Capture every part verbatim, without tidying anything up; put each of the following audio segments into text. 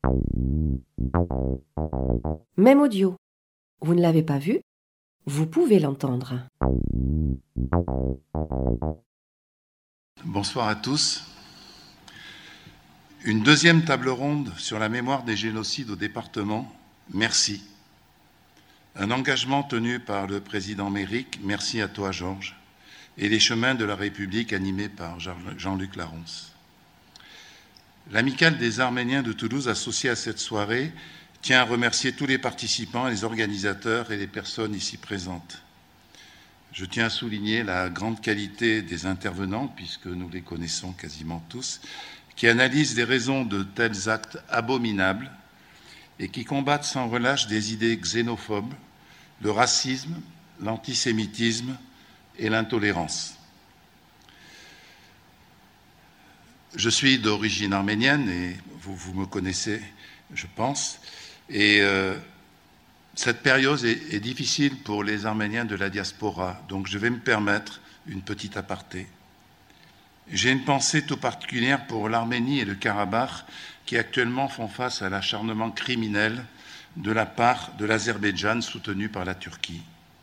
Même audio. Vous ne l'avez pas vu? Vous pouvez l'entendre. Bonsoir à tous. Une deuxième table ronde sur la mémoire des génocides au département. Merci. Un engagement tenu par le président Méric. Merci à toi, Georges. Et les chemins de la République animés par Jean-Luc Laronce. L'Amicale des Arméniens de Toulouse, associée à cette soirée, tient à remercier tous les participants, les organisateurs et les personnes ici présentes. Je tiens à souligner la grande qualité des intervenants, puisque nous les connaissons quasiment tous, qui analysent les raisons de tels actes abominables et qui combattent sans relâche des idées xénophobes, le racisme, l'antisémitisme et l'intolérance. Je suis d'origine arménienne et vous, vous me connaissez, je pense, et euh, cette période est, est difficile pour les Arméniens de la diaspora, donc je vais me permettre une petite aparté. J'ai une pensée tout particulière pour l'Arménie et le Karabakh qui actuellement font face à l'acharnement criminel de la part de l'Azerbaïdjan soutenu par la Turquie.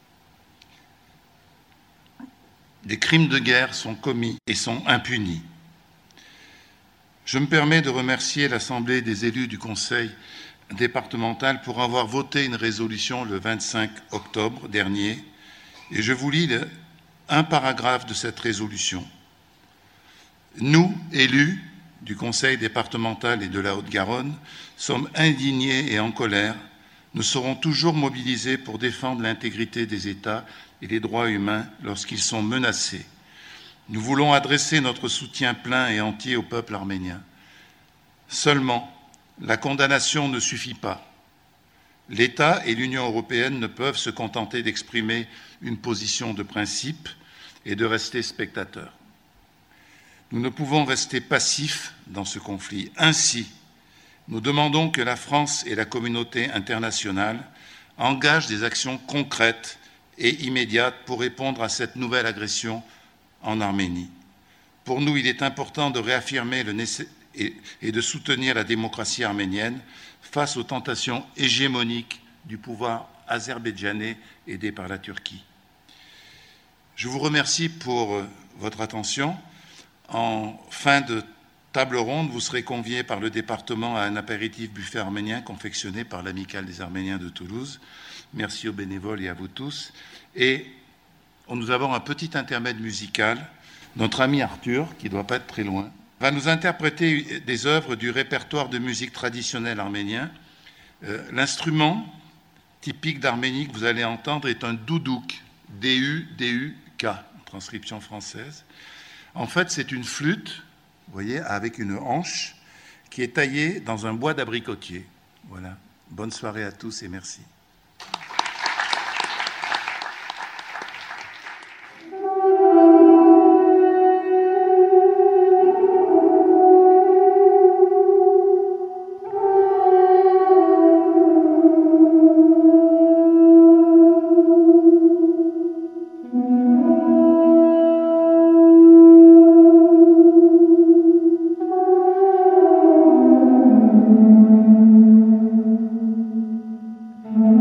Des crimes de guerre sont commis et sont impunis. Je me permets de remercier l'Assemblée des élus du Conseil départemental pour avoir voté une résolution le vingt-cinq octobre dernier, et je vous lis le, un paragraphe de cette résolution. Nous, élus du Conseil départemental et de la Haute-Garonne, sommes indignés et en colère. Nous serons toujours mobilisés pour défendre l'intégrité des États et les droits humains lorsqu'ils sont menacés. Nous voulons adresser notre soutien plein et entier au peuple arménien. Seulement, la condamnation ne suffit pas. L'État et l'Union européenne ne peuvent se contenter d'exprimer une position de principe et de rester spectateurs. Nous ne pouvons rester passifs dans ce conflit. Ainsi, nous demandons que la France et la communauté internationale engagent des actions concrètes et immédiates pour répondre à cette nouvelle agression en Arménie. Pour nous, il est important de réaffirmer le nécessaire et de soutenir la démocratie arménienne face aux tentations hégémoniques du pouvoir azerbaïdjanais aidé par la Turquie. Je vous remercie pour votre attention. En fin de table ronde, vous serez conviés par le département à un apéritif buffet arménien confectionné par l'Amicale des Arméniens de Toulouse. Merci aux bénévoles et à vous tous. Et nous avons un petit intermède musical. Notre ami Arthur, qui ne doit pas être très loin, va nous interpréter des œuvres du répertoire de musique traditionnelle arménien. Euh, l'instrument typique d'Arménie que vous allez entendre est un doudouk, D U D U K, transcription française. En fait, c'est une flûte, vous voyez, avec une hanche qui est taillée dans un bois d'abricotier. Voilà. Bonne soirée à tous et merci. Mm-hmm.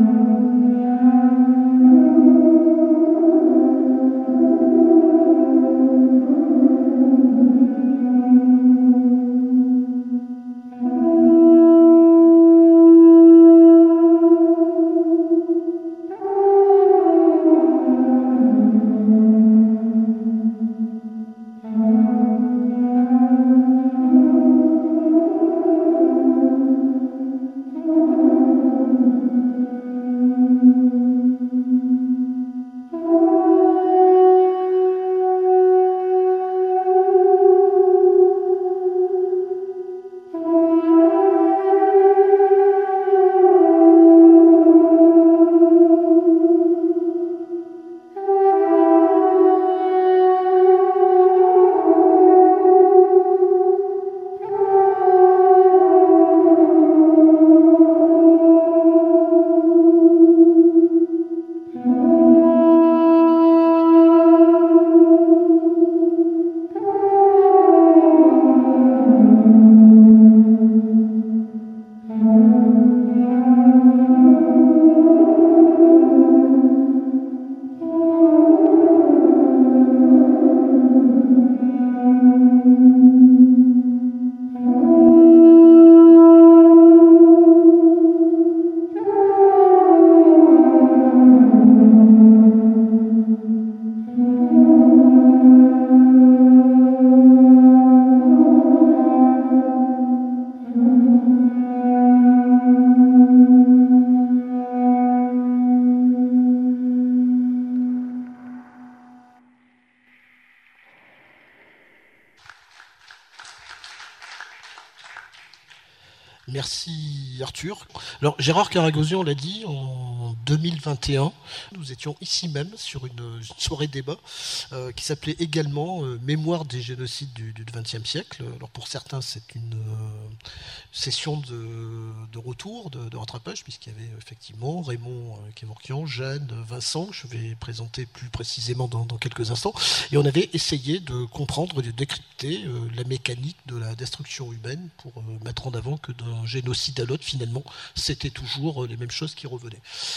Merci Arthur. Alors Gérard Karagosian l'a dit, en deux mille vingt et un, nous étions ici même sur une, une soirée débat euh, qui s'appelait également euh, Mémoire des génocides du vingtième siècle. Alors pour certains c'est une euh, session de, de retour, de, de rattrapage, puisqu'il y avait effectivement Raymond euh, Kevorkian, Jeanne, Vincent, que je vais présenter plus précisément dans, dans quelques instants, et on avait essayé de comprendre, de décrypter euh, la mécanique de la destruction humaine pour euh, mettre en avant que d'un génocide à l'autre, finalement, c'était toujours les mêmes choses qui revenaient.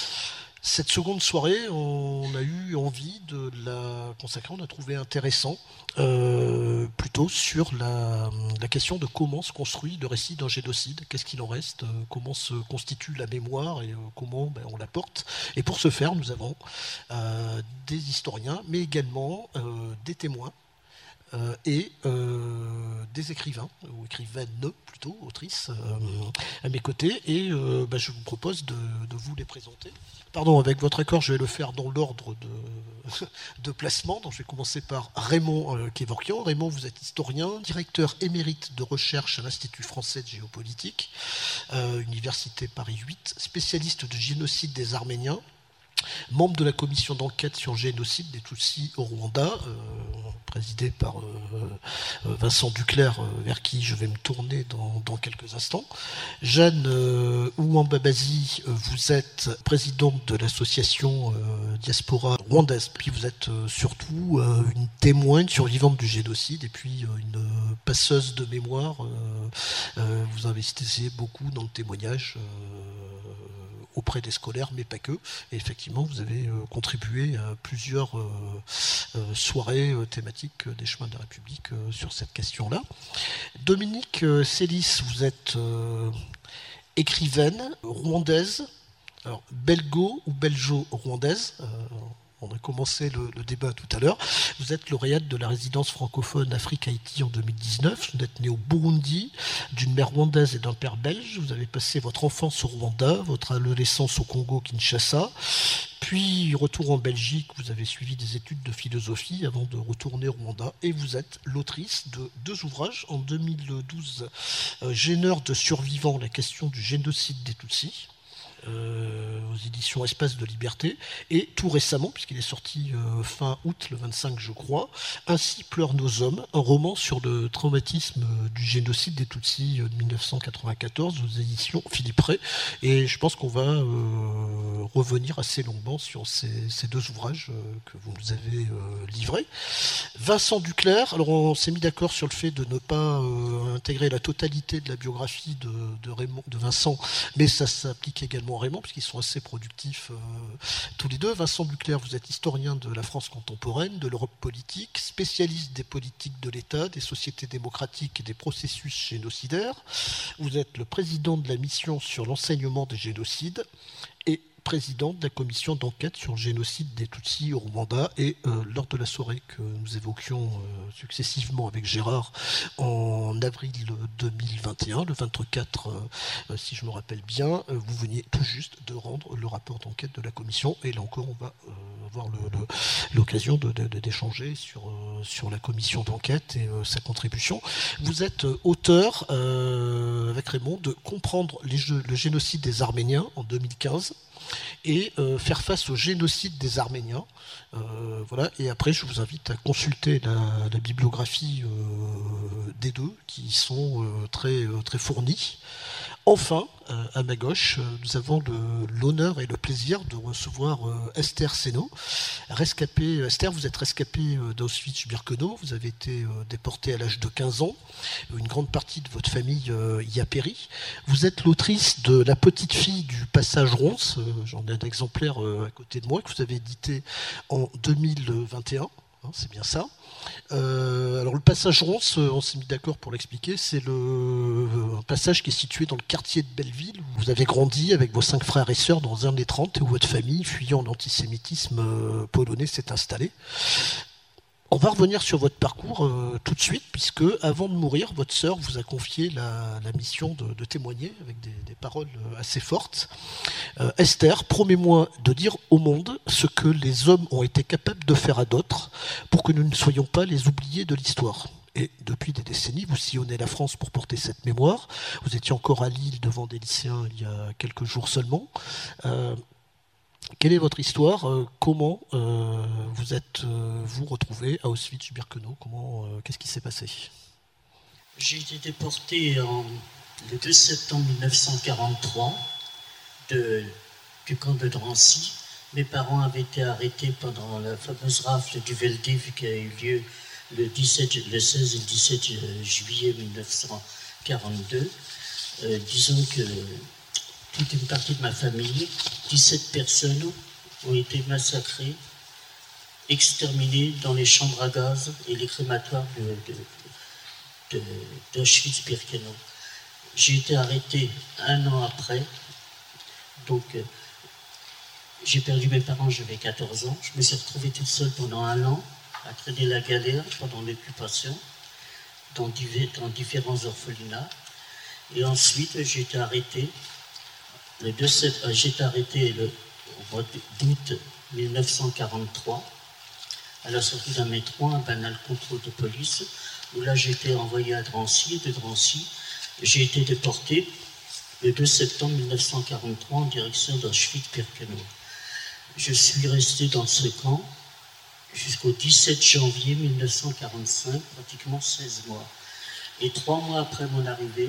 Cette seconde soirée, on a eu envie de la consacrer, on a trouvé intéressant, euh, plutôt sur la, la question de comment se construit le récit d'un génocide, qu'est-ce qu'il en reste, euh, comment se constitue la mémoire et euh, comment ben, on la porte. Et pour ce faire, nous avons euh, des historiens, mais également euh, des témoins, Euh, et euh, des écrivains, ou écrivaines plutôt, autrices, euh, à mes côtés, et euh, bah, je vous propose de, de vous les présenter. Pardon, avec votre accord, je vais le faire dans l'ordre de, de placement. Donc, je vais commencer par Raymond euh, Kevorkian. Raymond, vous êtes historien, directeur émérite de recherche à l'Institut français de géopolitique, euh, Université Paris huit, spécialiste du génocide des Arméniens, membre de la commission d'enquête sur le génocide des Tutsis au Rwanda, euh, présidée par euh, euh, Vincent Duclerc, euh, vers qui je vais me tourner dans, dans quelques instants. Jeanne euh, Ouambabazi, euh, vous êtes présidente de l'association euh, Diaspora Rwandaise, puis vous êtes euh, surtout euh, une témoin, une survivante du génocide, et puis euh, une euh, passeuse de mémoire. Euh, euh, vous investissez beaucoup dans le témoignage euh, auprès des scolaires, mais pas que. Et effectivement, vous avez euh, contribué à plusieurs euh, euh, soirées euh, thématiques des chemins de la République euh, sur cette question-là. Dominique euh, Célis, vous êtes euh, écrivaine rwandaise, alors belgo ou belgeo-rwandaise. Euh, On a commencé le, le débat tout à l'heure. Vous êtes lauréate de la résidence francophone Afrique-Haïti en deux mille dix-neuf. Vous êtes née au Burundi, d'une mère rwandaise et d'un père belge. Vous avez passé votre enfance au Rwanda, votre adolescence au Congo-Kinshasa. Puis, retour en Belgique, vous avez suivi des études de philosophie avant de retourner au Rwanda. Et vous êtes l'autrice de deux ouvrages. En deux mille douze, euh, Gêneur de survivants, la question du génocide des Tutsis. Euh, aux éditions Espace de Liberté, et tout récemment, puisqu'il est sorti euh, fin août, le vingt-cinq je crois, Ainsi pleurent nos hommes, un roman sur le traumatisme euh, du génocide des Tutsis euh, de mille neuf cent quatre-vingt-quatorze aux éditions Philippe Ray, et je pense qu'on va euh, revenir assez longuement sur ces, ces deux ouvrages euh, que vous nous avez euh, livrés. Vincent Duclerc, alors on s'est mis d'accord sur le fait de ne pas euh, intégrer la totalité de la biographie de, de, Raymond, de Vincent, mais ça s'applique également Raymond, puisqu'ils sont assez productifs euh, tous les deux. Vincent Duclerc, vous êtes historien de la France contemporaine, de l'Europe politique, spécialiste des politiques de l'État, des sociétés démocratiques et des processus génocidaires. Vous êtes le président de la mission sur l'enseignement des génocides et président de la commission d'enquête sur le génocide des Tutsis au Rwanda. Et euh, lors de la soirée que nous évoquions euh, successivement avec Gérard en avril deux mille vingt et un, le vingt-quatre, euh, si je me rappelle bien, euh, vous veniez tout juste de rendre le rapport d'enquête de la commission. Et là encore, on va euh, avoir le, le, l'occasion de, de, de, d'échanger sur, euh, sur la commission d'enquête et euh, sa contribution. Vous êtes euh, auteur, euh, avec Raymond, de Comprendre les jeux, le génocide des Arméniens en deux mille quinze. Et euh, faire face au génocide des Arméniens. Euh, voilà. Et après, je vous invite à consulter la, la bibliographie euh, des deux, qui sont euh, très, euh, très fournies. Enfin, euh, à ma gauche, euh, nous avons le, l'honneur et le plaisir de recevoir euh, Esther Seno. Rescapée, Esther, vous êtes rescapée euh, d'Auschwitz-Birkenau. Vous avez été euh, déportée à l'âge de quinze ans. Une grande partie de votre famille euh, y a péri. Vous êtes l'autrice de La petite fille du passage Ronce. Euh, j'en ai un exemplaire euh, à côté de moi que vous avez édité en deux mille vingt et un. Hein, c'est bien ça. Euh, alors le passage Ronce, on s'est mis d'accord pour l'expliquer, c'est le un passage qui est situé dans le quartier de Belleville, où vous avez grandi avec vos cinq frères et sœurs dans les années trente, et où votre famille, fuyant l'antisémitisme euh, polonais, s'est installée. On va revenir sur votre parcours euh, tout de suite, puisque avant de mourir, votre sœur vous a confié la, la mission de, de témoigner avec des, des paroles assez fortes. Euh, Esther, promets-moi de dire au monde ce que les hommes ont été capables de faire à d'autres, pour que nous ne soyons pas les oubliés de l'histoire. Et depuis des décennies, vous sillonnez la France pour porter cette mémoire. Vous étiez encore à Lille devant des lycéens il y a quelques jours seulement. Euh, quelle est votre histoire ? euh, Comment euh, vous êtes euh, vous retrouvé à Auschwitz-Birkenau ? Comment euh, qu'est-ce qui s'est passé ? J'ai été déporté en, le deux septembre mille neuf cent quarante-trois de, du camp de Drancy. Mes parents avaient été arrêtés pendant la fameuse rafle du Veldiv qui a eu lieu le, dix-sept, le seize et le dix-sept juillet mille neuf cent quarante-deux. Euh, disons que toute une partie de ma famille, dix-sept personnes, ont été massacrées, exterminées dans les chambres à gaz et les crématoires de, de, de, d'Auschwitz-Birkenau. J'ai été arrêté un an après, donc euh, j'ai perdu mes parents, j'avais quatorze ans. Je me suis retrouvé toute seule pendant un an à traîner la galère pendant l'occupation dans, divers, dans différents orphelinats. Et ensuite, j'ai été arrêté. Le deux sept, euh, j'ai été arrêté le, au mois d'août mille neuf cent quarante-trois à la sortie d'un métro, un banal contrôle de police, où là j'ai été envoyé à Drancy. Et de Drancy, j'ai été déporté le deux septembre mille neuf cent quarante-trois en direction d'Auschwitz-Birkenau. Je suis resté dans ce camp jusqu'au dix-sept janvier mille neuf cent quarante-cinq, pratiquement seize mois. Et trois mois après mon arrivée,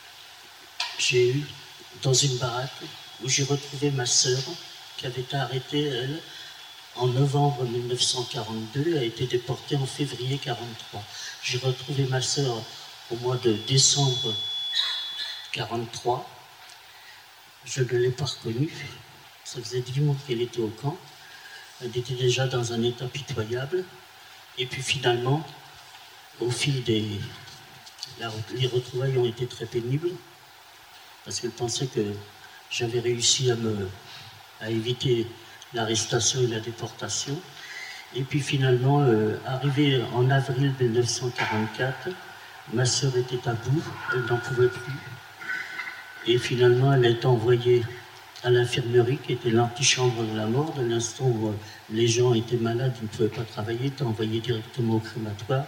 j'ai eu dans une baraque où j'ai retrouvé ma sœur qui avait été arrêtée, elle, en novembre mille neuf cent quarante-deux, a été déportée en février mille neuf cent quarante-trois. J'ai retrouvé ma sœur au mois de décembre mille neuf cent quarante-trois. Je ne l'ai pas reconnue. Ça faisait dix mois qu'elle était au camp. Elle était déjà dans un état pitoyable. Et puis finalement, au fil des... La... les retrouvailles ont été très pénibles, parce qu'elle pensait que j'avais réussi à, me... à éviter l'arrestation et la déportation. Et puis finalement, euh, arrivé en avril mille neuf cent quarante-quatre, ma sœur était à bout, elle n'en pouvait plus. Et finalement, elle a été envoyée à l'infirmerie, qui était l'antichambre de la mort. De l'instant où les gens étaient malades, ils ne pouvaient pas travailler, étaient envoyés directement au crématoire.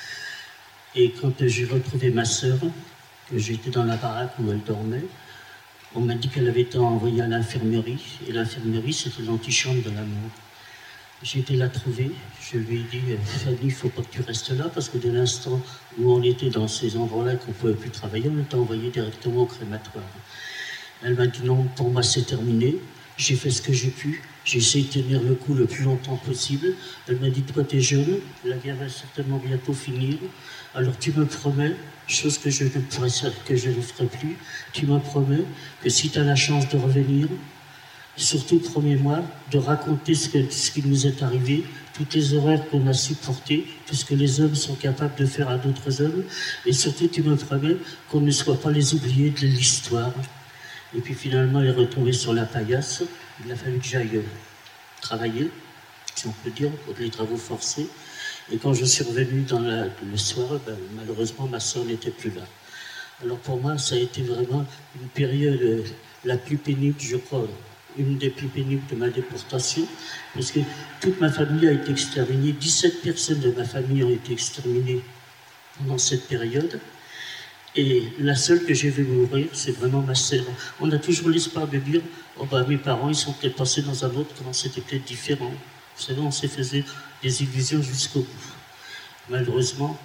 Et quand j'ai retrouvé ma sœur, que j'étais dans la baraque où elle dormait, on m'a dit qu'elle avait été envoyée à l'infirmerie. Et l'infirmerie, c'était l'antichambre de la mort. J'ai été la trouver, je lui ai dit « Fanny, il ne faut pas que tu restes là, parce que dès l'instant où on était dans ces endroits-là, qu'on ne pouvait plus travailler, on était envoyé directement au crématoire. » Elle m'a dit « Non, pour moi c'est terminé, j'ai fait ce que j'ai pu, j'ai essayé de tenir le coup le plus longtemps possible. » Elle m'a dit « Toi, t'es jeune, la guerre va certainement bientôt finir, alors tu me promets, chose que je ne pourrais, que je ne ferai plus, tu me promets que si tu as la chance de revenir, surtout le premier mois, de raconter ce, que, ce qui nous est arrivé, toutes les horreurs qu'on a supportées, tout ce que les hommes sont capables de faire à d'autres hommes, et surtout tu me promets qu'on ne soit pas les oubliés de l'histoire. » Et puis finalement, elle est retombée sur la paillasse. Il a fallu que j'aille travailler, si on peut dire, pour les travaux forcés. Et quand je suis revenu dans la, le soir, ben, malheureusement, ma soeur n'était plus là. Alors pour moi, ça a été vraiment une période la plus pénible, je crois, une des plus pénibles de ma déportation, parce que toute ma famille a été exterminée, dix-sept personnes de ma famille ont été exterminées pendant cette période, et la seule que j'ai vu mourir, c'est vraiment ma sœur. On a toujours l'espoir de dire, oh bah mes parents, ils sont peut-être passés dans un autre camp, c'était peut-être différent. Vous savez, on s'est fait des illusions jusqu'au bout. Malheureusement,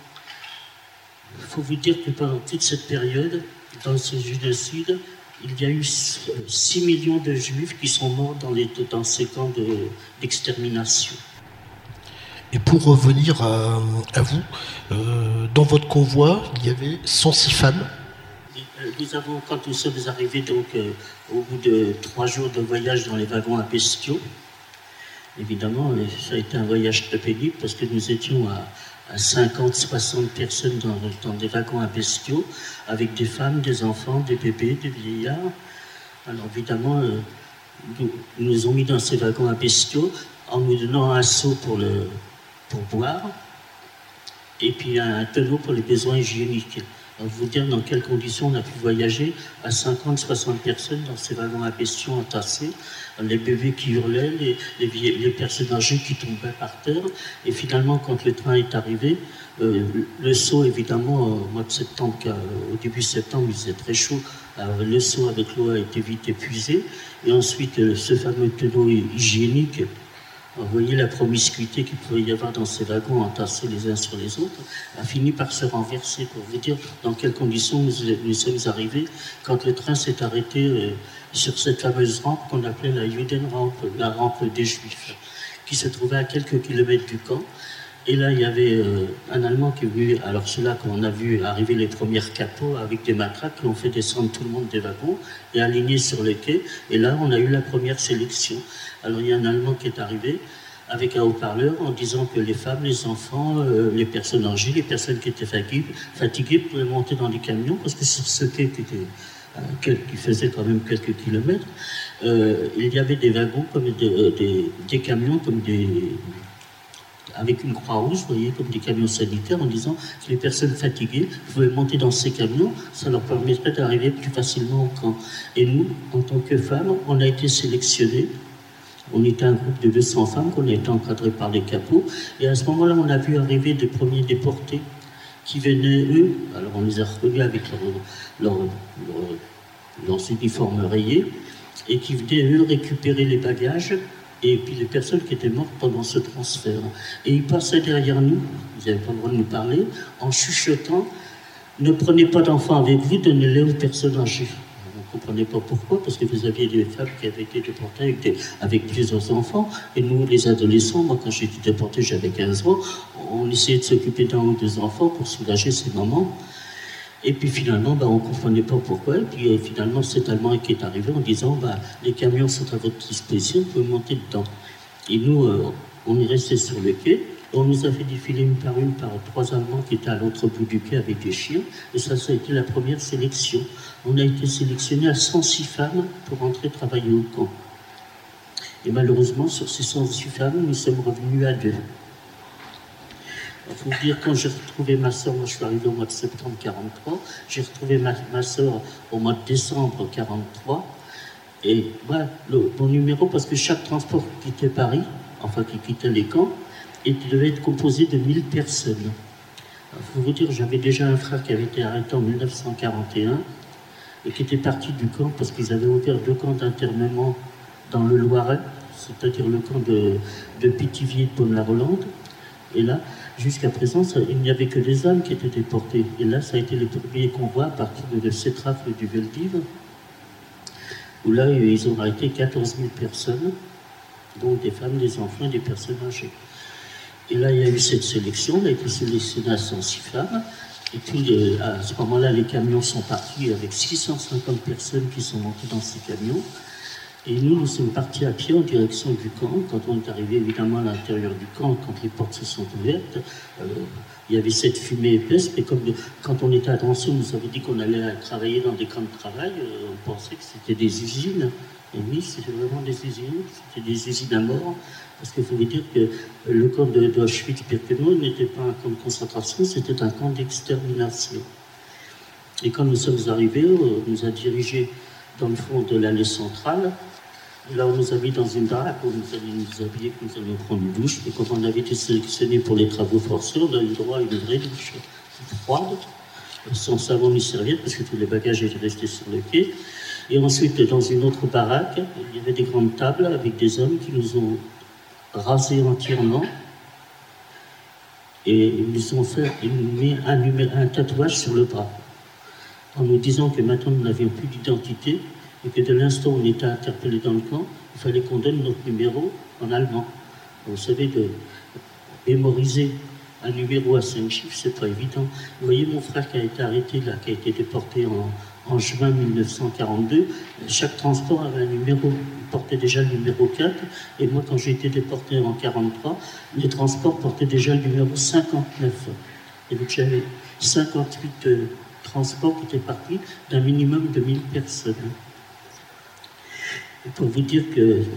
il faut vous dire que pendant toute cette période, dans ce génocide, il y a eu six millions de juifs qui sont morts dans, les, dans ces camps de, d'extermination. Et pour revenir à, à vous, euh, dans votre convoi, il y avait cent six femmes. Nous avons, quand nous sommes arrivés, donc, euh, au bout de trois jours de voyage dans les wagons à bestiaux, évidemment, ça a été un voyage très pénible parce que nous étions à, à cinquante, soixante personnes dans, dans des wagons à bestiaux, avec des femmes, des enfants, des bébés, des vieillards. Alors évidemment, euh, nous, ils nous ont mis dans ces wagons à bestiaux en nous donnant un seau pour, le, pour boire et puis un tonneau pour les besoins hygiéniques. Alors, vous dire dans quelles conditions on a pu voyager à cinquante soixante personnes dans ces wagons à bestiaux entassés, les bébés qui hurlaient, les, les, les personnes âgées qui tombaient par terre. Et finalement, quand le train est arrivé, euh, le seau, évidemment, au mois de septembre, au début septembre, il faisait très chaud. Alors, le seau avec l'eau a été vite épuisé. Et ensuite, euh, ce fameux tonneau hygiénique, vous voyez la promiscuité qu'il pouvait y avoir dans ces wagons entassés les uns sur les autres, a fini par se renverser, pour vous dire dans quelles conditions nous, nous sommes arrivés quand le train s'est arrêté euh, sur cette fameuse rampe qu'on appelait la Judenrampe, la rampe des Juifs, qui se trouvait à quelques kilomètres du camp. Et là, il y avait euh, un Allemand qui est venu, alors c'est là qu'on a vu arriver les premières capots avec des matraques qui ont fait descendre tout le monde des wagons et aligné sur le quai. Et là, on a eu la première sélection. Alors il y a un Allemand qui est arrivé avec un haut-parleur en disant que les femmes, les enfants, euh, les personnes âgées, les personnes qui étaient fatiguées, fatiguées pouvaient monter dans les camions parce que sur ce quai qui, était, euh, qui faisait quand même quelques kilomètres, euh, il y avait des wagons comme des, euh, des, des camions comme des... avec une croix rouge, vous voyez, comme des camions sanitaires, en disant que les personnes fatiguées pouvaient monter dans ces camions, ça leur permettrait d'arriver plus facilement au camp. Et nous, en tant que femmes, on a été sélectionnés. On était un groupe de deux cents femmes qu'on a été encadrés par les capots. Et à ce moment-là, on a vu arriver des premiers déportés qui venaient, eux, alors on les a reconnus avec leurs leur, leur, leur uniformes rayés, et qui venaient, eux, récupérer les bagages et puis les personnes qui étaient mortes pendant ce transfert. Et ils passaient derrière nous, ils n'avaient pas le droit de nous parler, en chuchotant « Ne prenez pas d'enfants avec vous, donnez-les aux personnes âgées ». On ne comprenait pas pourquoi, parce que vous aviez des femmes qui avaient été déportées avec, des, avec plusieurs enfants, et nous, les adolescents, moi quand j'ai été déporté, j'avais quinze ans, on essayait de s'occuper d'un ou deux enfants pour soulager ces mamans. Et puis finalement, bah, on ne comprenait pas pourquoi. Et puis finalement, cet Allemand qui est arrivé en disant bah, les camions sont à votre disposition, vous pouvez monter dedans. Et nous, euh, on est resté sur le quai. On nous a fait défiler une par une par trois Allemands qui étaient à l'autre bout du quai avec des chiens. Et ça, ça a été la première sélection. On a été sélectionnés à cent six femmes pour entrer travailler au camp. Et malheureusement, sur ces cent six femmes, nous sommes revenus à deux. Il faut dire, quand j'ai retrouvé ma soeur, moi je suis arrivé au mois de septembre quarante-trois, j'ai retrouvé ma, ma soeur au mois de décembre quarante-trois, et voilà, le, mon numéro, parce que chaque transport qui quittait Paris, enfin qui quittait les camps, et il devait être composé de mille personnes. Il faut vous dire, j'avais déjà un frère qui avait été arrêté en mille neuf cent quarante et un, et qui était parti du camp parce qu'ils avaient ouvert deux camps d'internement dans le Loiret, c'est-à-dire le camp de, de Pithiviers et de Beaune-la-Rolande, et là, jusqu'à présent, ça, il n'y avait que des hommes qui étaient déportés. Et là, ça a été les premiers convois à partir de cette rafle du Veldiv, où là, ils ont arrêté quatorze mille personnes, dont des femmes, des enfants et des personnes âgées. Et là, il y a eu cette sélection, on a été sélectionné à cent six femmes. Et puis, les, à ce moment-là, les camions sont partis avec six cent cinquante personnes qui sont montées dans ces camions. Et nous, nous sommes partis à pied en direction du camp. Quand on est arrivé évidemment à l'intérieur du camp, quand les portes se sont ouvertes, euh, il y avait cette fumée épaisse. Mais comme de, quand on était à Drancy, on nous avait dit qu'on allait travailler dans des camps de travail, euh, on pensait que c'était des usines. Et oui, c'était vraiment des usines, c'était des usines à mort. Parce qu'il faut vous dire que le camp de, de Auschwitz-Birkenau n'était pas un camp de concentration, c'était un camp d'extermination. Et quand nous sommes arrivés, on nous a dirigés dans le fond de l'allée centrale. Là, on nous a mis dans une baraque, où nous allions nous habiller, que nous allions prendre une douche. Et quand on avait été sélectionnés pour les travaux forcés, on a eu droit à une vraie douche froide, sans savon ni serviette, parce que tous les bagages étaient restés sur le quai. Et ensuite, dans une autre baraque, il y avait des grandes tables avec des hommes qui nous ont rasés entièrement. Et ils nous ont fait une, un, un tatouage sur le bras, en nous disant que maintenant nous n'avions plus d'identité et que de l'instant où on était interpellé dans le camp, il fallait qu'on donne notre numéro en allemand. Vous savez, de mémoriser un numéro à cinq chiffres, c'est pas évident. Vous voyez mon frère qui a été arrêté là, qui a été déporté en, en juin mille neuf cent quarante-deux, chaque transport avait un numéro. Il portait déjà le numéro quatre, et moi quand j'ai été déporté en quarante-trois, les transports portaient déjà le numéro cinquante-neuf. Et donc j'avais cinquante-huit euh, transports qui étaient partis d'un minimum de mille personnes. Et pour vous dire que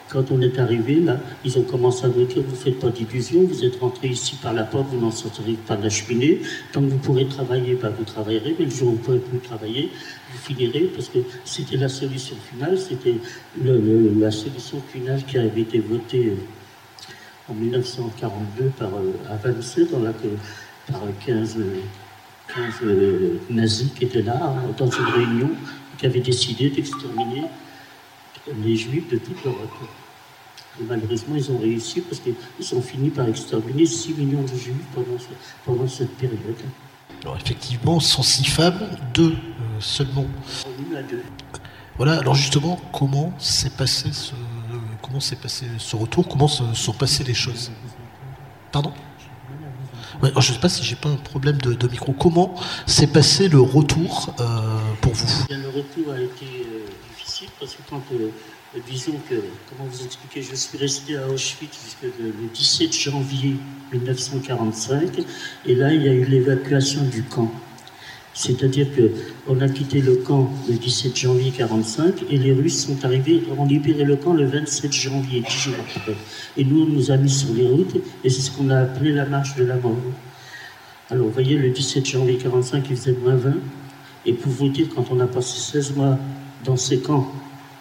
quand on est arrivé, là, ils ont commencé à nous dire, vous ne faites pas d'illusions, vous êtes rentrés ici par la porte, vous n'en sortirez pas de la cheminée. Tant que vous pourrez travailler, ben, vous travaillerez, mais le jour où vous ne pourrez plus travailler, vous finirez, parce que c'était la solution finale, c'était le, le, la solution finale qui avait été votée en mille neuf cent quarante-deux par, à Wannsee, dans la, par quinze, quinze euh, nazis qui étaient là, hein, dans une réunion, qui avaient décidé d'exterminer les Juifs de toute l'Europe. Et malheureusement, ils ont réussi parce qu'ils ont fini par exterminer six millions de Juifs pendant, ce, pendant cette période. Alors effectivement, cent six femmes, deux euh, seulement. Une à deux. Voilà, alors justement, comment s'est passé ce, euh, comment s'est passé ce retour, comment se sont passées les choses? Pardon? Ouais, alors je ne sais pas si j'ai pas un problème de, de micro. Comment s'est passé le retour euh, pour vous? Bien, le retour a été euh, difficile parce que quand, euh, disons que, comment vous expliquer, je suis resté à Auschwitz jusqu'au le, le dix-sept janvier mille neuf cent quarante-cinq, et là il y a eu l'évacuation du camp. C'est-à-dire qu'on a quitté le camp le dix-sept janvier mille neuf cent quarante-cinq et les Russes sont arrivés, ont libéré le camp le vingt-sept janvier, dix jours après. Et nous, on nous a mis sur les routes et c'est ce qu'on a appelé la marche de la mort. Alors, vous voyez, le dix-sept janvier mille neuf cent quarante-cinq, il faisait moins vingt. Et pour vous dire, quand on a passé seize mois dans ces camps,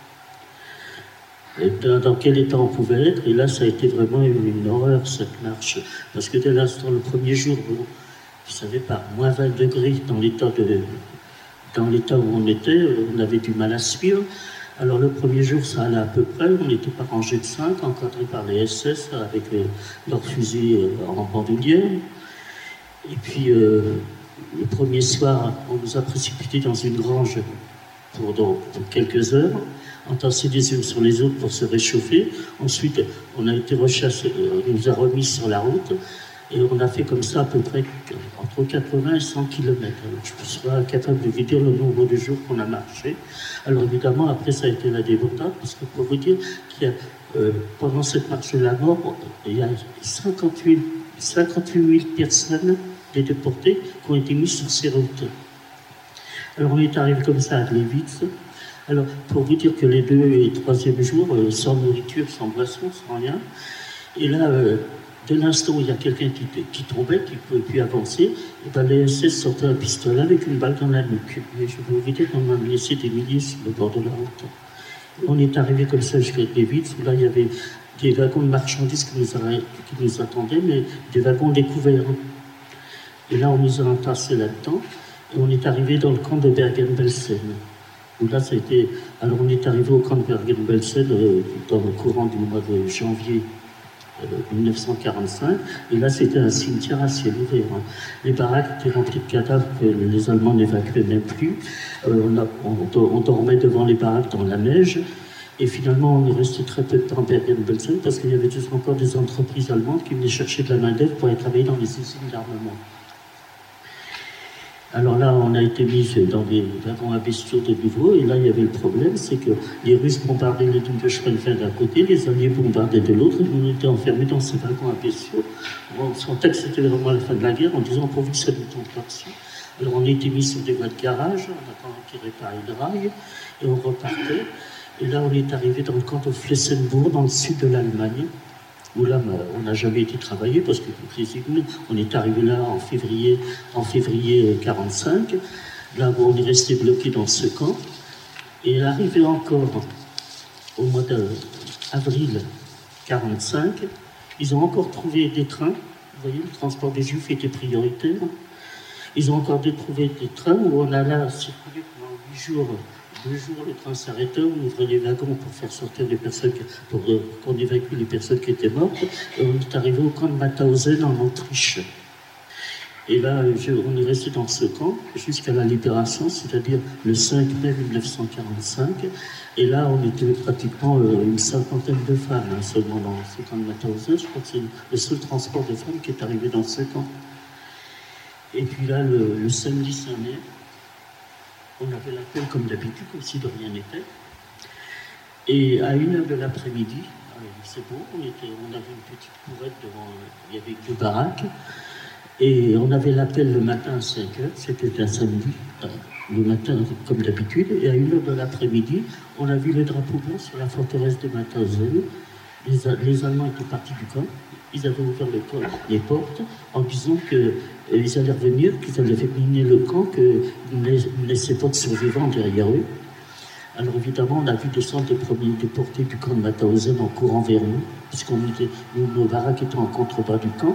et dans, dans quel état on pouvait être, et là, ça a été vraiment une, une horreur, cette marche. Parce que dès l'instant, le premier jour, bon, vous savez, par moins vingt degrés dans l'état de, dans l'état où on était, on avait du mal à suivre. Alors le premier jour, ça allait à peu près, on n'était pas rangé de cinq, encadrés par les S S avec les, leurs fusils en bandoulière. Et puis euh, le premier soir, on nous a précipités dans une grange pour, pour quelques heures, entassés les unes sur les autres pour se réchauffer. Ensuite, on a été rechassés, on nous a remis sur la route. Et on a fait comme ça à peu près entre quatre-vingts et cent kilomètres. Alors, je serai capable de vous dire le nombre de jours qu'on a marché. Alors évidemment, après, ça a été la débandade, parce que pour vous dire qu'il y a, euh, pendant cette marche de la mort, il y a cinquante-huit mille personnes, des déportés, qui ont été mises sur ces routes. Alors on est arrivé comme ça à Gleiwitz. Alors, pour vous dire que les deux et troisième jours, euh, sans nourriture, sans boisson, sans rien, et là... Euh, de l'instant où il y a quelqu'un qui, qui tombait, qui ne pouvait plus avancer, et ben les S S sortaient un pistolet avec une balle dans la nuque. Et je peux vous dire qu'on a laissé des milliers sur le bord de la route. Et on est arrivé comme ça jusqu'à Gleiwitz, où là il y avait des wagons de marchandises qui nous, a, qui nous attendaient, mais des wagons découverts. Et là on nous a entassés là-dedans, et on est arrivé dans le camp de Bergen-Belsen. Où là ça a été... Alors on est arrivé au camp de Bergen-Belsen euh, dans le courant du mois de janvier mille neuf cent quarante-cinq, et là c'était un cimetière à ciel ouvert. Hein. Les baraques étaient remplies de cadavres que les Allemands n'évacuaient même plus. Euh, on, a, on, on dormait devant les baraques dans la neige, et finalement on est resté très peu de temps à Bergen-Belsen parce qu'il y avait toujours encore des entreprises allemandes qui venaient chercher de la main-d'œuvre pour aller travailler dans les usines d'armement. Alors là, on a été mis dans des wagons à bestiaux de nouveau, et là, il y avait le problème, c'est que les Russes bombardaient les lignes de chemin de fer d'un côté, les Alliés bombardaient de l'autre, et on était enfermés dans ces wagons à bestiaux. On sentait que c'était vraiment la fin de la guerre, en disant, pourvu que ça nous tombe pas dessus. Alors on a été mis sur des voies de garage, on attendait qu'ils réparent les rails, et on repartait. Et là, on est arrivé dans le camp de Flessenburg, dans le sud de l'Allemagne, où là, on n'a jamais été travaillé parce que on est arrivé là en février, en février quarante-cinq. Là, on est resté bloqué dans ce camp. Et arrivé encore au mois d'avril quarante-cinq, ils ont encore trouvé des trains. Vous voyez, le transport des Juifs était prioritaire. Ils ont encore trouvé des trains où on allait circuler pendant huit jours. Deux jours, le train s'arrêtait, on ouvrait les wagons pour faire sortir les personnes, pour euh, qu'on évacue les personnes qui étaient mortes. Et on est arrivé au camp de Mauthausen en Autriche. Et là, je, on est resté dans ce camp jusqu'à la libération, c'est-à-dire le cinq mai mille neuf cent quarante-cinq. Et là, on était pratiquement euh, une cinquantaine de femmes hein, seulement dans ce camp de Mauthausen. Je crois que c'est le seul transport de femmes qui est arrivé dans ce camp. Et puis là, le, le samedi cinq mai, on avait l'appel comme d'habitude, comme si de rien n'était. Et à une heure de l'après-midi, c'est bon, on, était, on avait une petite courette devant, il y avait deux baraques, et on avait l'appel le matin à cinq heures, c'était un samedi. le matin, comme d'habitude, et à une heure de l'après-midi, on a vu les drapeaux blancs sur la forteresse de Mauthausen. Les, les Allemands étaient partis du camp, ils avaient ouvert les, les portes en disant qu'ils allaient revenir, qu'ils allaient miner le camp, qu'ils ne laissaient pas de survivants derrière eux. Alors évidemment, on a vu descendre les premiers déportés du camp de Mauthausen en courant vers nous, puisqu'on était, nous, nos baraques étaient en contrebas du camp,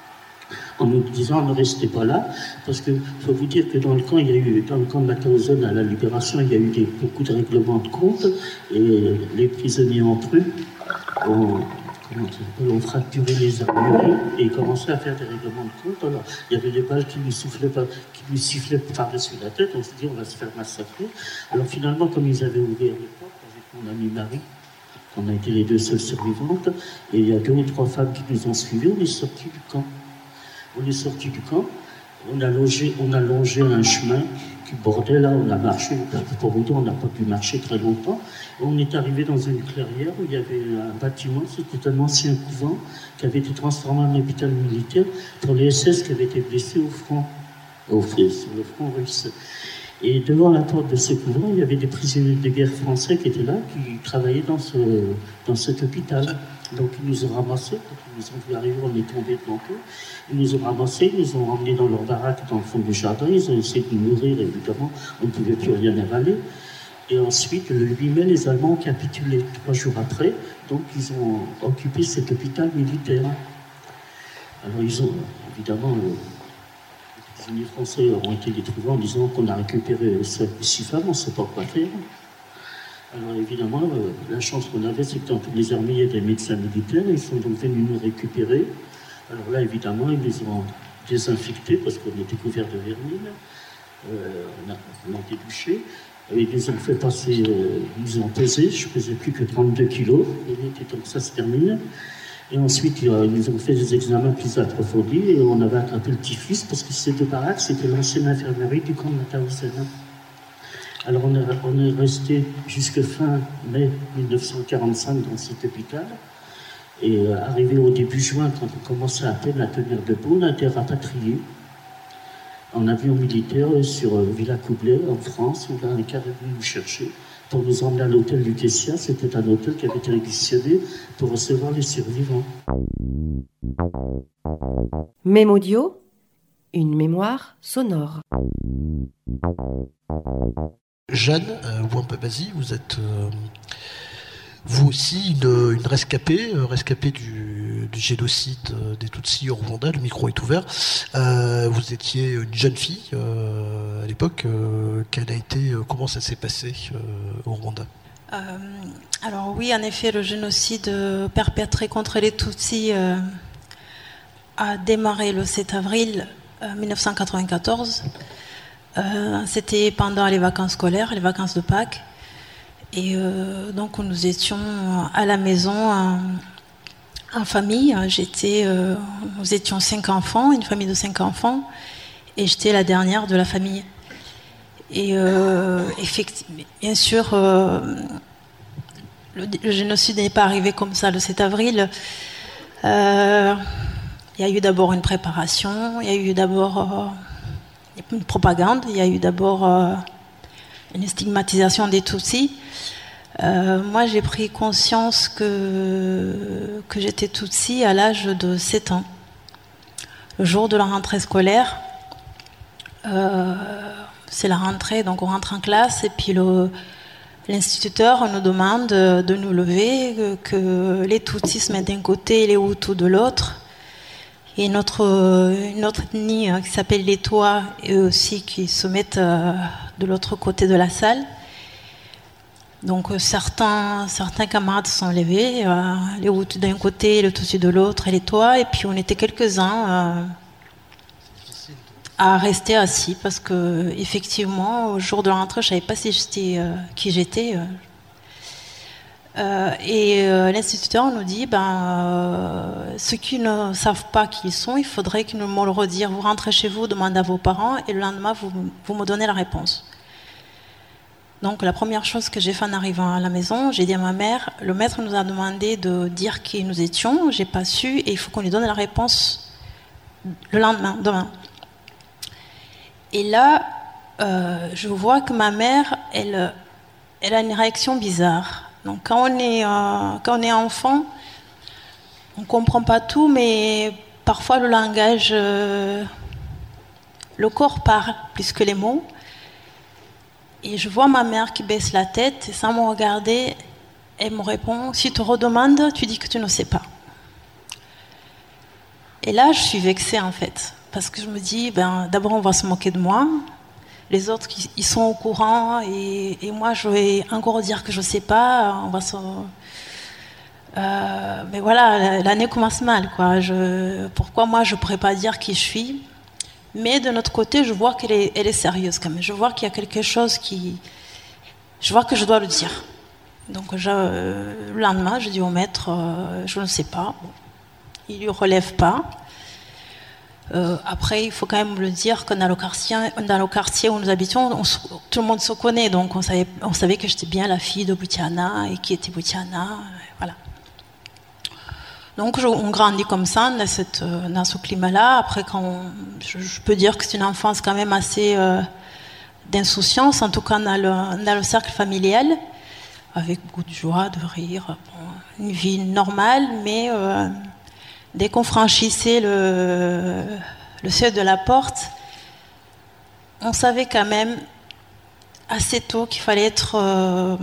en nous disant ne restez pas là, parce qu'il faut vous dire que dans le camp, il y a eu, dans le camp de Mauthausen à la Libération, il y a eu des, beaucoup de règlements de compte, et les prisonniers entre eux ont, ont fracturé les armureries et commençaient à faire des règlements de compte. Alors, il y avait des balles qui lui soufflaient, qui lui sifflaient par-dessus la tête, on se dit on va se faire massacrer. Alors finalement, comme ils avaient ouvert les portes avec mon amie Marie, on a été les deux seules survivantes, et il y a deux ou trois femmes qui nous ont suivis, on est sortis du camp. On est sorti du camp, on a longé, on a longé un chemin qui bordait là, on a marché, pour vous dire, on n'a pas pu marcher très longtemps. On est arrivé dans une clairière où il y avait un bâtiment, c'était un ancien couvent qui avait été transformé en hôpital militaire pour les S S qui avaient été blessés au front, au, sur le front russe. Et devant la porte de ce couvent, il y avait des prisonniers de guerre français qui étaient là, qui travaillaient dans, ce, dans cet hôpital. Donc ils nous ont ramassés, quand ils nous ont vu arriver, on est tombés devant eux. Ils nous ont ramassés, ils nous ont emmenés dans leur baraque dans le fond du jardin, ils ont essayé de nous nourrir, évidemment, on ne pouvait plus rien avaler. Et ensuite, le huit mai, les Allemands ont capitulé. Trois jours après, donc ils ont occupé cet hôpital militaire. Alors ils ont, évidemment, euh, les prisonniers français ont été détruits en disant qu'on a récupéré cinq ou six femmes, on ne sait pas quoi faire. Alors évidemment, euh, la chance qu'on avait, c'est que dans tous les armées, il y a des médecins militaires, ils sont donc venus nous récupérer. Alors là, évidemment, ils les ont désinfectés parce qu'on était couverts de vermine, euh, on, a, on a été douchés. Ils les ont fait passer, euh, ils nous ont pesé, je ne pesais plus que trente-deux kilos, et donc ça se termine. Et ensuite, ils nous ont fait des examens plus approfondis et on avait attrapé le typhus parce que ces deux baraques, c'était l'ancienne infirmerie du camp de Mauthausen. Alors on est, on est resté jusque fin mai mille neuf cent quarante-cinq dans cet hôpital. Et euh, arrivé au début juin, quand on commençait à peine à tenir debout, on a été rapatriés en avion militaire sur euh, Villa Coublet, en France. On a un car venu nous chercher pour nous emmener à l'hôtel Lutetia. C'était un hôtel qui avait été réquisitionné pour recevoir les survivants. Même audio, une mémoire sonore. Jeanne euh, Ouampabazi, vous êtes euh, vous aussi une, une rescapée, euh, rescapée du, du génocide euh, des Tutsis au Rwanda. Le micro est ouvert. Euh, vous étiez une jeune fille euh, à l'époque. Euh, quelle a été, euh, comment ça s'est passé euh, au Rwanda? euh, Alors oui, en effet, le génocide perpétré contre les Tutsis euh, a démarré le sept avril euh, mille neuf cent quatre-vingt-quatorze. Euh, c'était pendant les vacances scolaires, les vacances de Pâques. Et euh, donc nous étions à la maison en, en famille. J'étais, euh, nous étions cinq enfants, une famille de cinq enfants, et j'étais la dernière de la famille. Et euh, effectivement, bien sûr, euh, le, le génocide n'est pas arrivé comme ça le sept avril. Euh, il y a eu d'abord une préparation, il y a eu d'abord euh, une propagande, il y a eu d'abord euh, une stigmatisation des Tutsis. Euh, moi, j'ai pris conscience que, que j'étais Tutsi à l'âge de sept ans. Le jour de la rentrée scolaire, euh, c'est la rentrée, donc on rentre en classe et puis le, l'instituteur nous demande de nous lever, que, que les Tutsis se mettent d'un côté et les Hutus de l'autre. Et notre, une autre ethnie qui s'appelle les Tois, eux aussi, qui se mettent de l'autre côté de la salle. Donc certains, certains camarades se sont levés, euh, les Hutus d'un côté, les Tutsis de l'autre et les Tois, et puis on était quelques-uns euh, à rester assis parce que effectivement, au jour de la rentrée, je savais pas si j'étais euh, qui j'étais. Euh. Euh, et euh, l'instituteur nous dit, ben, euh, ceux qui ne savent pas qui ils sont, il faudrait qu'ils nous me le redire. Vous rentrez chez vous, demandez à vos parents, et le lendemain, vous, vous me donnez la réponse. Donc la première chose que j'ai fait en arrivant à la maison, j'ai dit à ma mère, le maître nous a demandé de dire qui nous étions, j'ai pas su, et il faut qu'on lui donne la réponse le lendemain, demain. Et là, euh, je vois que ma mère, elle, elle a une réaction bizarre. Donc quand on est, euh, quand on est enfant, on ne comprend pas tout, mais parfois le langage, euh, le corps parle plus que les mots. Et je vois ma mère qui baisse la tête, et sans me regarder, elle me répond, si tu te redemandes, tu dis que tu ne sais pas. Et là, je suis vexée en fait, parce que je me dis, ben, d'abord on va se moquer de moi, les autres ils sont au courant, et, et moi je vais encore dire que je ne sais pas, on va se... Euh, mais voilà, l'année commence mal, quoi. Je, pourquoi moi je ne pourrais pas dire qui je suis? Mais de notre côté, je vois qu'elle est, elle est sérieuse quand même. Je vois qu'il y a quelque chose qui... Je vois que je dois le dire. Donc je, euh, le lendemain, je dis au maître, euh, je ne sais pas. Bon. Il ne lui relève pas. Euh, après, il faut quand même le dire que dans le quartier, dans le quartier où nous habitions, on, tout le monde se connaît. Donc on savait, on savait que j'étais bien la fille de Boutiana et qui était Boutiana. Voilà. Donc je, on grandit comme ça, dans, cette, dans ce climat-là. Après, quand on, je, je peux dire que c'est une enfance quand même assez euh, d'insouciance, en tout cas dans le, dans le cercle familial, avec beaucoup de joie, de rire, bon, une vie normale, mais euh, dès qu'on franchissait le, le seuil de la porte, on savait quand même assez tôt qu'il fallait être, euh,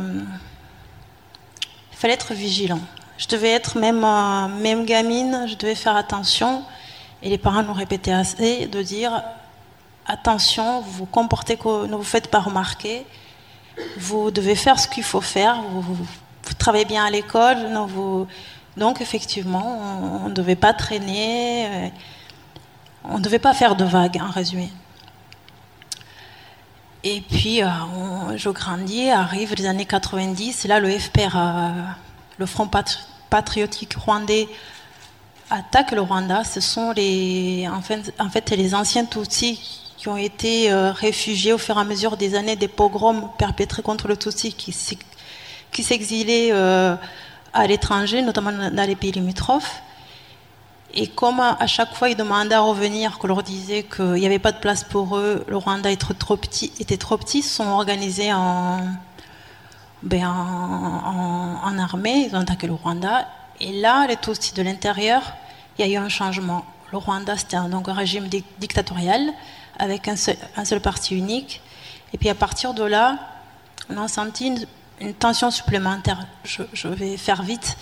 il fallait être vigilant. Je devais être même, euh, même gamine, je devais faire attention. Et les parents nous répétaient assez de dire attention, vous vous comportez, que, ne vous faites pas remarquer, vous devez faire ce qu'il faut faire, vous, vous, vous travaillez bien à l'école. Non, vous... Donc effectivement, on ne devait pas traîner, euh, on ne devait pas faire de vagues, en résumé. Et puis, euh, on, je grandis, arrivent les années quatre-vingt-dix, et là le F P R, euh, le Front Patri- patriotique rwandais, attaque le Rwanda. Ce sont les, en fait, en fait les anciens Tutsis qui ont été euh, réfugiés au fur et à mesure des années des pogroms perpétrés contre le Tutsi, qui, qui s'exilaient euh, à l'étranger, notamment dans les pays limitrophes. Et comme à chaque fois ils demandaient à revenir, qu'on leur disait qu'il n'y avait pas de place pour eux, le Rwanda était trop petit, était trop petit, ils se sont organisés en, ben en, en, en armée, ils ont attaqué le Rwanda. Et là, les Tutsis de l'intérieur, il y a eu un changement. Le Rwanda, c'était un, donc un régime di- dictatorial, avec un seul, un seul parti unique. Et puis à partir de là, on a senti une, une tension supplémentaire. Je, je vais faire vite.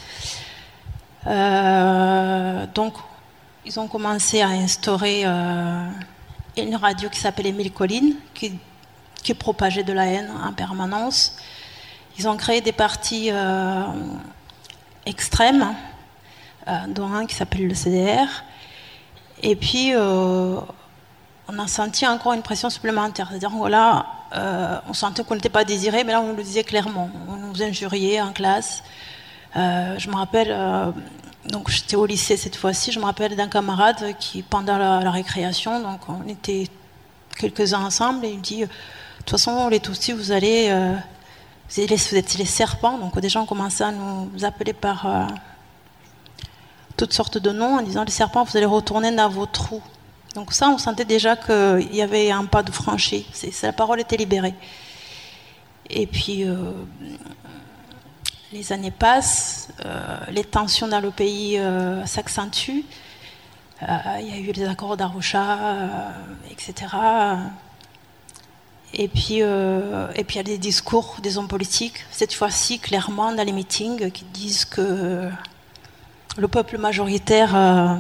Euh, donc, ils ont commencé à instaurer euh, une radio qui s'appelait Mille Collines, qui, qui propageait de la haine en permanence. Ils ont créé des partis euh, extrêmes, euh, dont un qui s'appelle le C D R. Et puis, euh, on a senti encore une pression supplémentaire. C'est-à-dire, voilà, euh, on sentait qu'on n'était pas désiré, mais là, on nous le disait clairement. On nous injuriait en classe. Euh, je me rappelle, euh, donc j'étais au lycée cette fois-ci, je me rappelle d'un camarade qui, pendant la, la récréation, donc on était quelques-uns ensemble, et il me dit, de toute façon, les Tutsis, vous allez, euh, vous, allez vous êtes les serpents. Donc des gens commençaient à nous appeler par euh, toutes sortes de noms, en disant, les serpents, vous allez retourner dans vos trous. Donc ça, on sentait déjà qu'il y avait un pas de franchi, c'est, c'est, la parole était libérée. Et puis... Euh, les années passent, euh, les tensions dans le pays euh, s'accentuent. Euh, il y a eu les accords d'Arusha, euh, et cetera. Et puis, euh, et puis il y a des discours des hommes politiques, cette fois-ci clairement dans les meetings, qui disent que le peuple majoritaire euh,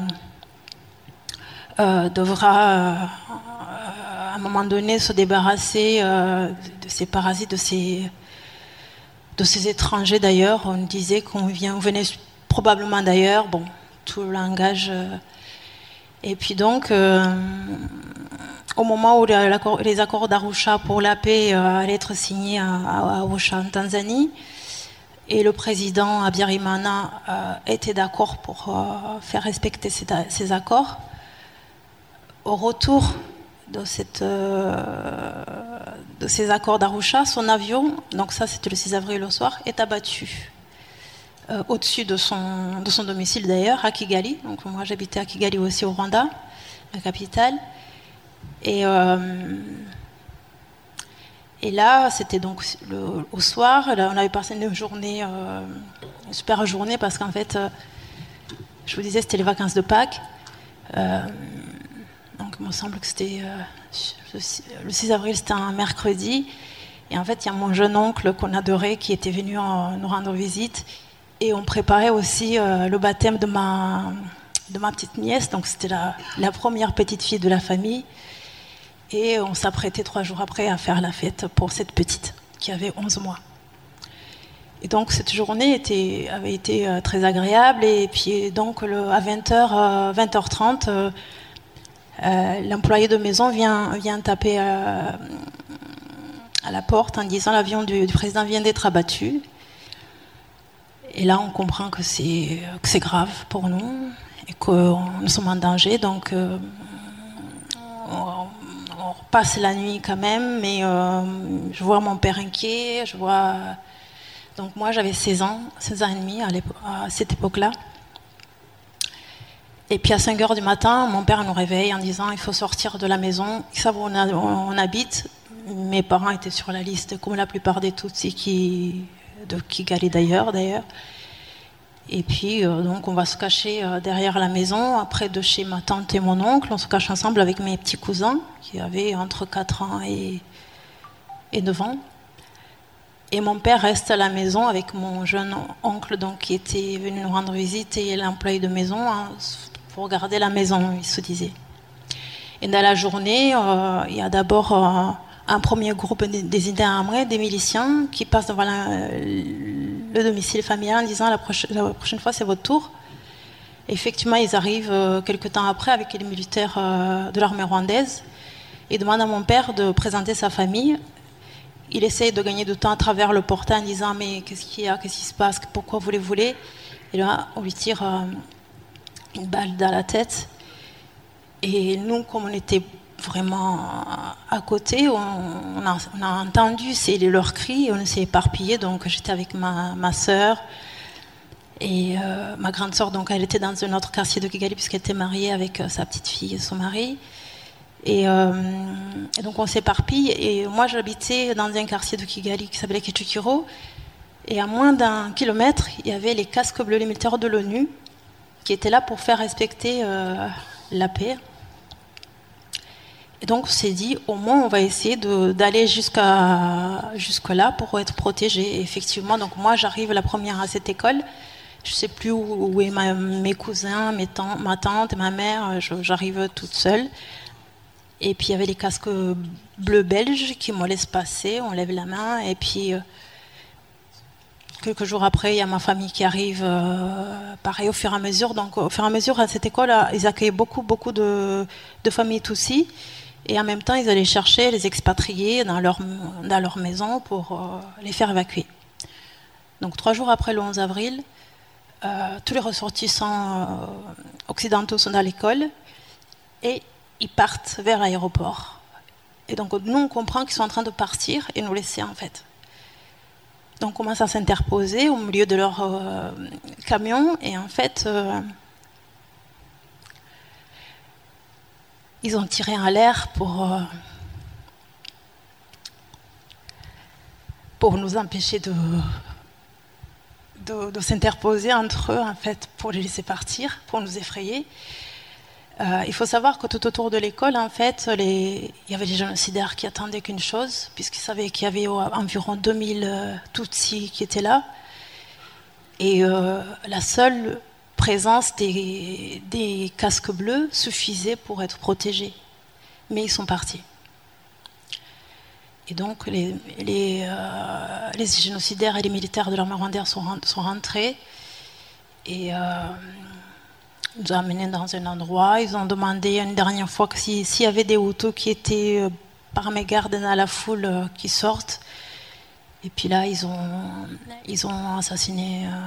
euh, devra, euh, à un moment donné, se débarrasser euh, de ces parasites, de ces... de ces étrangers d'ailleurs. On disait qu'on vient, on venait probablement d'ailleurs, bon, tout le langage. Euh, et puis donc, euh, au moment où les accords d'Arusha pour la paix euh, allaient être signés à, à Arusha en Tanzanie, et le président Habyarimana euh, était d'accord pour euh, faire respecter ces, ces accords, au retour de, cette, euh, de ces accords d'Arusha, son avion, donc ça c'était le six avril au soir, est abattu euh, au-dessus de son, de son domicile d'ailleurs, à Kigali. Donc moi j'habitais à Kigali aussi au Rwanda, la capitale. Et, euh, Et là, c'était donc le, au soir, là, on avait passé une journée, euh, une super journée, parce qu'en fait, euh, je vous disais, c'était les vacances de Pâques. Euh, donc, il me semble que c'était euh, le six avril, c'était un mercredi. Et en fait, il y a mon jeune oncle qu'on adorait qui était venu en, nous rendre visite. Et on préparait aussi euh, le baptême de ma, de ma petite nièce. Donc, c'était la, la première petite fille de la famille. Et on s'apprêtait trois jours après à faire la fête pour cette petite qui avait onze mois. Et donc cette journée était, avait été euh, très agréable. Et puis donc le, à vingt heures, euh, vingt heures trente, euh, euh, l'employé de maison vient, vient taper euh, à la porte en disant l'avion du, du président vient d'être abattu. Et là on comprend que c'est, que c'est grave pour nous et que nous sommes en danger. Donc euh, on, on passe la nuit quand même, mais euh, je vois mon père inquiet, je vois... Donc moi j'avais seize ans, seize ans et demi à, à cette époque-là. Et puis à cinq heures du matin, mon père nous réveille en disant il faut sortir de la maison. Ils savent où on, a, on habite. Mes parents étaient sur la liste, comme la plupart des Tutsis qui, de Kigali d'ailleurs, d'ailleurs. Et puis euh, donc on va se cacher euh, derrière la maison, après de chez ma tante et mon oncle. On se cache ensemble avec mes petits cousins qui avaient entre quatre ans et, et neuf ans. Et mon père reste à la maison avec mon jeune oncle donc, qui était venu nous rendre visite et l'employé de maison hein, pour garder la maison, il se disait. Et dans la journée, euh, il y a d'abord euh, un premier groupe des Indéamrés, des miliciens, qui passent devant la, le domicile familial en disant la prochaine, la prochaine fois c'est votre tour. Et effectivement, ils arrivent euh, quelques temps après avec les militaires euh, de l'armée rwandaise et demandent à mon père de présenter sa famille. Il essaye de gagner du temps à travers le portail en disant mais qu'est-ce qu'il y a, qu'est-ce qui se passe, pourquoi vous les voulez? Et là, on lui tire euh, une balle dans la tête. Et nous, comme on était vraiment à côté, on, on, a, on a entendu c'est leurs cris et on s'est éparpillés. Donc j'étais avec ma, ma soeur et euh, ma grande sœur. Donc elle était dans un autre quartier de Kigali puisqu'elle était mariée avec sa petite fille et son mari. Et, euh, et donc on s'éparpille et moi j'habitais dans un quartier de Kigali qui s'appelait Kichukiro et à moins d'un kilomètre il y avait les casques bleus, les militaires de l'ONU qui étaient là pour faire respecter euh, la paix. Et donc on s'est dit au moins on va essayer de, d'aller jusqu'à, jusque là pour être protégés. Et effectivement donc moi j'arrive la première à cette école, je ne sais plus où, où est ma, mes cousins, mes tant, ma tante et ma mère, je, j'arrive toute seule. Et puis il y avait les casques bleus belges qui me laissent passer, on lève la main. Et puis euh, quelques jours après, il y a ma famille qui arrive, euh, pareil au fur et à mesure. Donc au fur et à mesure, à cette école, ils accueillaient beaucoup, beaucoup de, de familles Tutsis. Et en même temps, ils allaient chercher les expatriés dans leur, dans leur maison pour euh, les faire évacuer. Donc trois jours après le onze avril, euh, tous les ressortissants euh, occidentaux sont dans l'école. Et ils partent vers l'aéroport. Et donc nous, on comprend qu'ils sont en train de partir et nous laisser en fait. Donc on commence à s'interposer au milieu de leur euh, camion et en fait, euh, ils ont tiré en l'air pour, euh, pour nous empêcher de, de, de s'interposer entre eux en fait, pour les laisser partir, pour nous effrayer. Euh, il faut savoir que tout autour de l'école, en fait, les... il y avait des génocidaires qui attendaient qu'une chose, puisqu'ils savaient qu'il y avait environ deux mille euh, Tutsis qui étaient là. Et euh, la seule présence des... des casques bleus suffisait pour être protégés. Mais ils sont partis. Et donc, les, les, euh, les génocidaires et les militaires de l'armée rwandaise sont, sont rentrés. Et... Euh, Ils nous ont amenés dans un endroit, ils ont demandé une dernière fois que s'il si y avait des Hutus qui étaient euh, par mégarde dans la foule euh, qui sortent. Et puis là, ils ont, ils ont assassiné euh,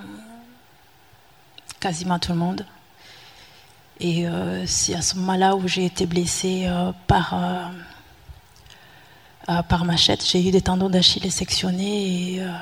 quasiment tout le monde. Et euh, c'est à ce moment-là où j'ai été blessée euh, par, euh, euh, par machette. J'ai eu des tendons d'Achille sectionnés et, euh,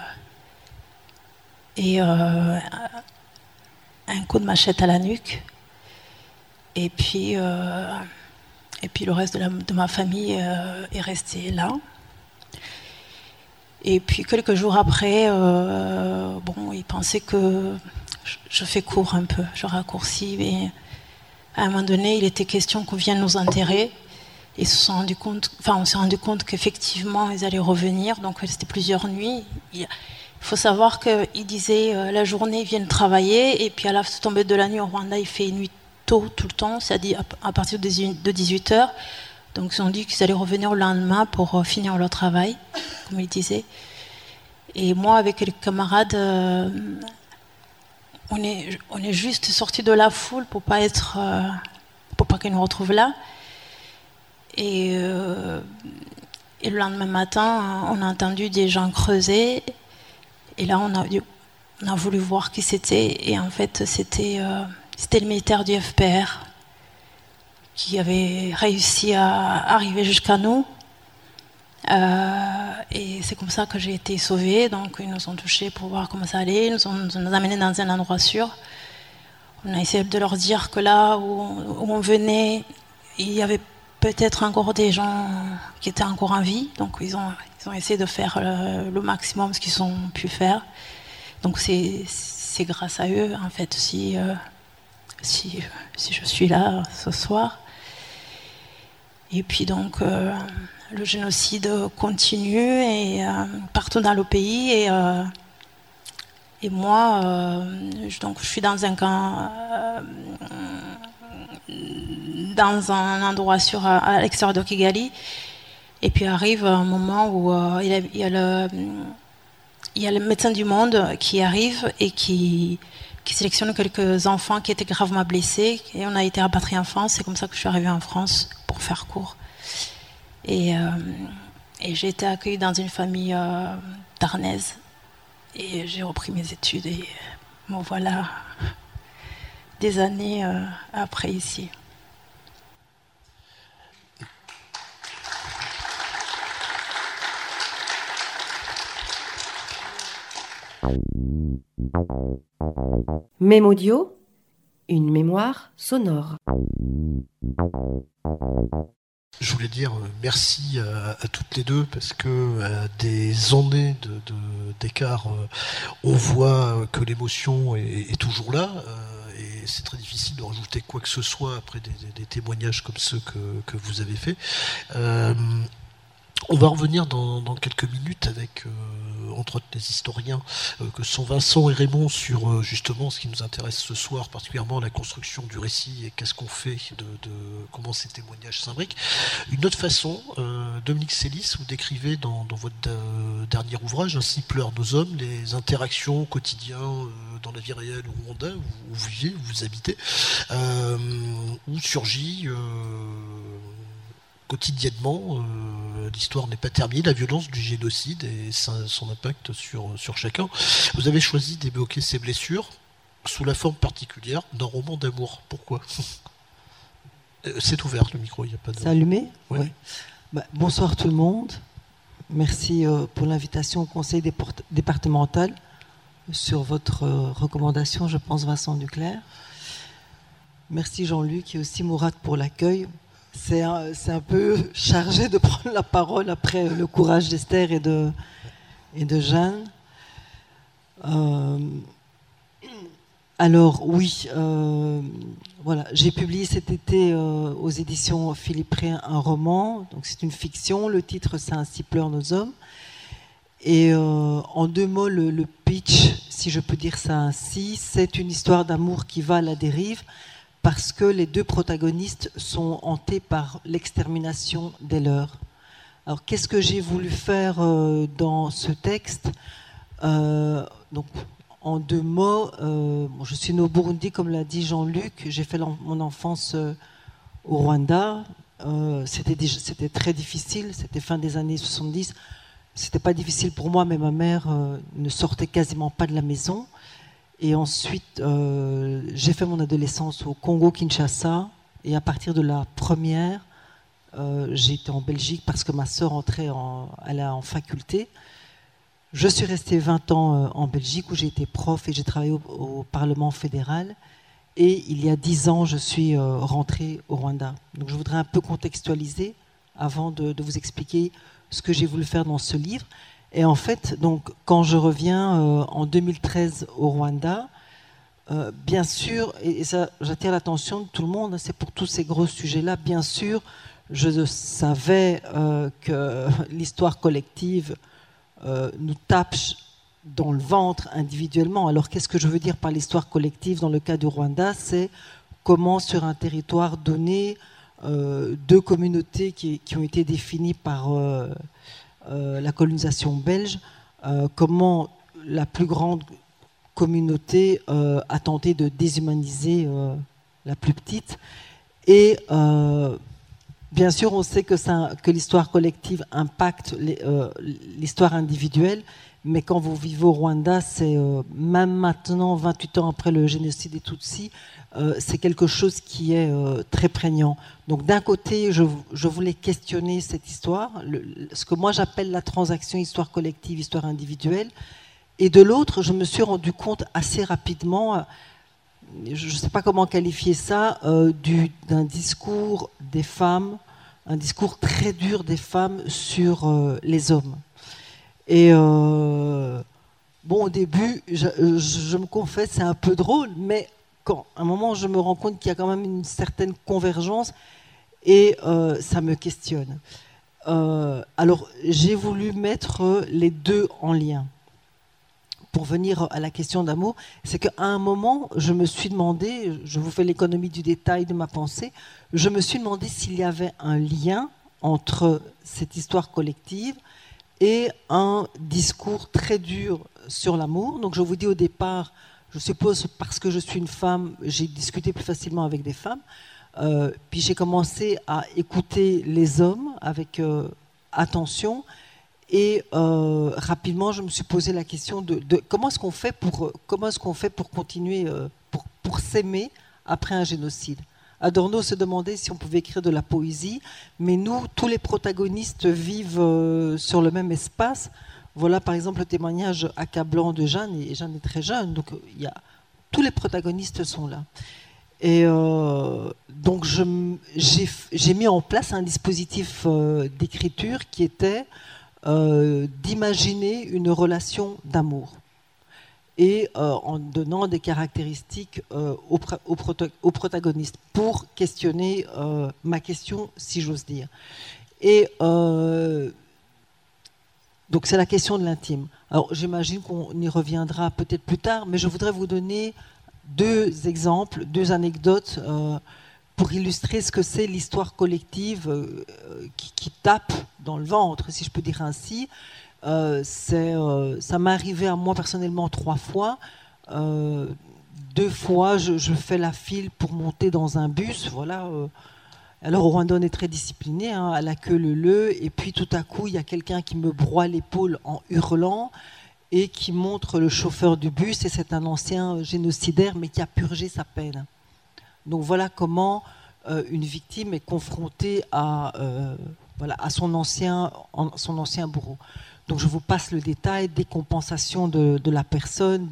et euh, un coup de machette à la nuque. Et puis, euh, et puis le reste de, la, de ma famille euh, est resté là. Et puis quelques jours après, euh, bon, ils pensaient que je, je fais court un peu, je raccourcis, mais à un moment donné, il était question qu'on vienne nous enterrer. Ils se sont rendu compte, enfin, on s'est rendu compte qu'effectivement, ils allaient revenir. Donc, c'était plusieurs nuits. Il faut savoir qu'ils disaient euh, la journée, ils viennent travailler, et puis à la tombée de la nuit au Rwanda, il fait nuit tôt tout le temps, c'est-à-dire à partir de dix-huit heures. Donc, ils ont dit qu'ils allaient revenir le lendemain pour euh, finir leur travail, comme ils disaient. Et moi, avec les camarades, euh, on est, on est juste sortis de la foule pour pas être, euh, pour pas qu'ils nous retrouvent là. Et, euh, et le lendemain matin, on a entendu des gens creuser. Et là, on a, on a voulu voir qui c'était. Et en fait, c'était, euh, c'était le militaire du F P R qui avait réussi à arriver jusqu'à nous. Euh, et c'est comme ça que j'ai été sauvée. Donc, ils nous ont touchés pour voir comment ça allait. Ils nous ont, nous ont amenés dans un endroit sûr. On a essayé de leur dire que là où, où on venait, il y avait peut-être encore des gens qui étaient encore en vie, donc ils ont, ils ont essayé de faire le, le maximum ce qu'ils ont pu faire. Donc c'est, c'est grâce à eux, en fait, si, euh, si, si je suis là ce soir. Et puis donc, euh, le génocide continue et, euh, partout dans le pays. Et, euh, et moi, euh, je, donc, je suis dans un camp... Euh, dans un endroit sur, à l'extérieur de Kigali, et puis arrive un moment où euh, il, y a, il, y a le, il y a le médecin du monde qui arrive et qui, qui sélectionne quelques enfants qui étaient gravement blessés, et on a été rapatriés en France. C'est comme ça que je suis arrivée en France, pour faire court. Et, euh, et j'ai été accueillie dans une famille euh, tarnaise, et j'ai repris mes études, et bon voilà, des années euh, après ici. Même audio, une mémoire sonore. Je voulais dire merci à, à toutes les deux, parce que à des années de, de, d'écart, on voit que l'émotion est, est toujours là. Et c'est très difficile de rajouter quoi que ce soit après des, des, des témoignages comme ceux que, que vous avez faits. Euh, on va revenir dans, dans quelques minutes avec, euh, entre autres, les historiens euh, que sont Vincent et Raymond sur euh, justement ce qui nous intéresse ce soir, particulièrement la construction du récit et qu'est-ce qu'on fait de, de comment ces témoignages s'imbriquent. Une autre façon, euh, Dominique Sélis, vous décrivez dans, dans votre euh, dernier ouvrage, Ainsi pleurent nos hommes, les interactions quotidiennes euh, dans la vie réelle au Rwanda, où vous vivez, où vous habitez, euh, où surgit euh, quotidiennement, euh, l'histoire n'est pas terminée, la violence du génocide et sa, son impact sur, sur chacun. Vous avez choisi d'évoquer ces blessures sous la forme particulière d'un roman d'amour. Pourquoi ? C'est ouvert le micro, il n'y a pas de... C'est allumé ? Oui. Ouais. Bah, bonsoir tout le monde. Merci euh, pour l'invitation au conseil déport- départemental sur votre euh, recommandation, je pense, Vincent Duclerc. Merci Jean-Luc et aussi Mourad pour l'accueil. C'est un, c'est un peu chargé de prendre la parole après le courage d'Esther et de, et de Jeanne. Euh, alors oui, euh, voilà, j'ai publié cet été euh, aux éditions Philippe Rey un roman. Donc c'est une fiction. Le titre c'est Ainsi pleurent nos hommes. Et euh, en deux mots, le, le pitch, si je peux dire ça ainsi, c'est une histoire d'amour qui va à la dérive, parce que les deux protagonistes sont hantés par l'extermination des leurs. Alors, qu'est-ce que j'ai voulu faire euh, dans ce texte ? euh, Donc, en deux mots, euh, bon, je suis née au Burundi, comme l'a dit Jean-Luc. J'ai fait mon enfance euh, au Rwanda. Euh, c'était, déjà, c'était très difficile. C'était fin des années soixante-dix. C'était pas difficile pour moi, mais ma mère euh, ne sortait quasiment pas de la maison. Et ensuite, euh, j'ai fait mon adolescence au Congo-Kinshasa. Et à partir de la première, euh, j'ai été en Belgique parce que ma sœur entrait en, allait en faculté. Je suis restée vingt ans euh, en Belgique où j'ai été prof et j'ai travaillé au, au Parlement fédéral. Et il y a dix ans, je suis euh, rentrée au Rwanda. Donc je voudrais un peu contextualiser avant de, de vous expliquer ce que j'ai voulu faire dans ce livre. Et en fait, donc, quand je reviens euh, en deux mille treize au Rwanda, euh, bien sûr, et, et ça, j'attire l'attention de tout le monde, c'est pour tous ces gros sujets-là, bien sûr, je savais euh, que l'histoire collective euh, nous tape dans le ventre individuellement. Alors, qu'est-ce que je veux dire par l'histoire collective dans le cas du Rwanda? C'est comment, sur un territoire donné, euh, deux communautés qui, qui ont été définies par euh, euh, la colonisation belge, euh, comment la plus grande communauté euh, a tenté de déshumaniser euh, la plus petite. Et euh, bien sûr, on sait que, ça, que l'histoire collective impacte les, euh, l'histoire individuelle. Mais quand vous vivez au Rwanda, c'est euh, même maintenant, vingt-huit ans après le génocide des Tutsis, euh, c'est quelque chose qui est euh, très prégnant. Donc d'un côté, je, je voulais questionner cette histoire, le, ce que moi j'appelle la transaction histoire collective, histoire individuelle. Et de l'autre, je me suis rendu compte assez rapidement, je ne sais pas comment qualifier ça, euh, du, d'un discours des femmes, un discours très dur des femmes sur euh, les hommes. Et euh, bon, au début, je, je, je me confesse, c'est un peu drôle, mais quand, à un moment, je me rends compte qu'il y a quand même une certaine convergence et euh, ça me questionne. Euh, alors, j'ai voulu mettre les deux en lien. Pour venir à la question d'amour, c'est qu'à un moment, je me suis demandé, je vous fais l'économie du détail de ma pensée, je me suis demandé s'il y avait un lien entre cette histoire collective et un discours très dur sur l'amour. Donc je vous dis au départ, je suppose parce que je suis une femme, j'ai discuté plus facilement avec des femmes, euh, puis j'ai commencé à écouter les hommes avec euh, attention, et euh, rapidement je me suis posé la question de, de comment est-ce qu'on fait pour, comment est-ce qu'on fait pour continuer, euh, pour, pour s'aimer après un génocide. Adorno se demandait si on pouvait écrire de la poésie, mais nous, tous les protagonistes vivent euh, sur le même espace. Voilà par exemple le témoignage accablant de Jeanne, et Jeanne est très jeune, donc il y a, tous les protagonistes sont là. Et euh, donc je, j'ai, j'ai mis en place un dispositif euh, d'écriture qui était euh, d'imaginer une relation d'amour. Et euh, en donnant des caractéristiques euh, aux, aux, proto- aux protagonistes pour questionner euh, ma question, si j'ose dire. Et euh, donc c'est la question de l'intime. Alors j'imagine qu'on y reviendra peut-être plus tard, mais je voudrais vous donner deux exemples, deux anecdotes euh, pour illustrer ce que c'est l'histoire collective euh, qui, qui tape dans le ventre, si je peux dire ainsi. Euh, c'est, euh, ça m'est arrivé à moi personnellement trois fois. Euh, deux fois, je, je fais la file pour monter dans un bus. Voilà. Euh. Alors, au Rwanda, on est très discipliné, hein, à la queue leu-leu. Et puis, tout à coup, il y a quelqu'un qui me broie l'épaule en hurlant et qui montre le chauffeur du bus. Et c'est un ancien génocidaire, mais qui a purgé sa peine. Donc, voilà comment euh, une victime est confrontée à, euh, voilà, à son ancien, son ancien bourreau. Donc je vous passe le détail, décompensation de, de la personne.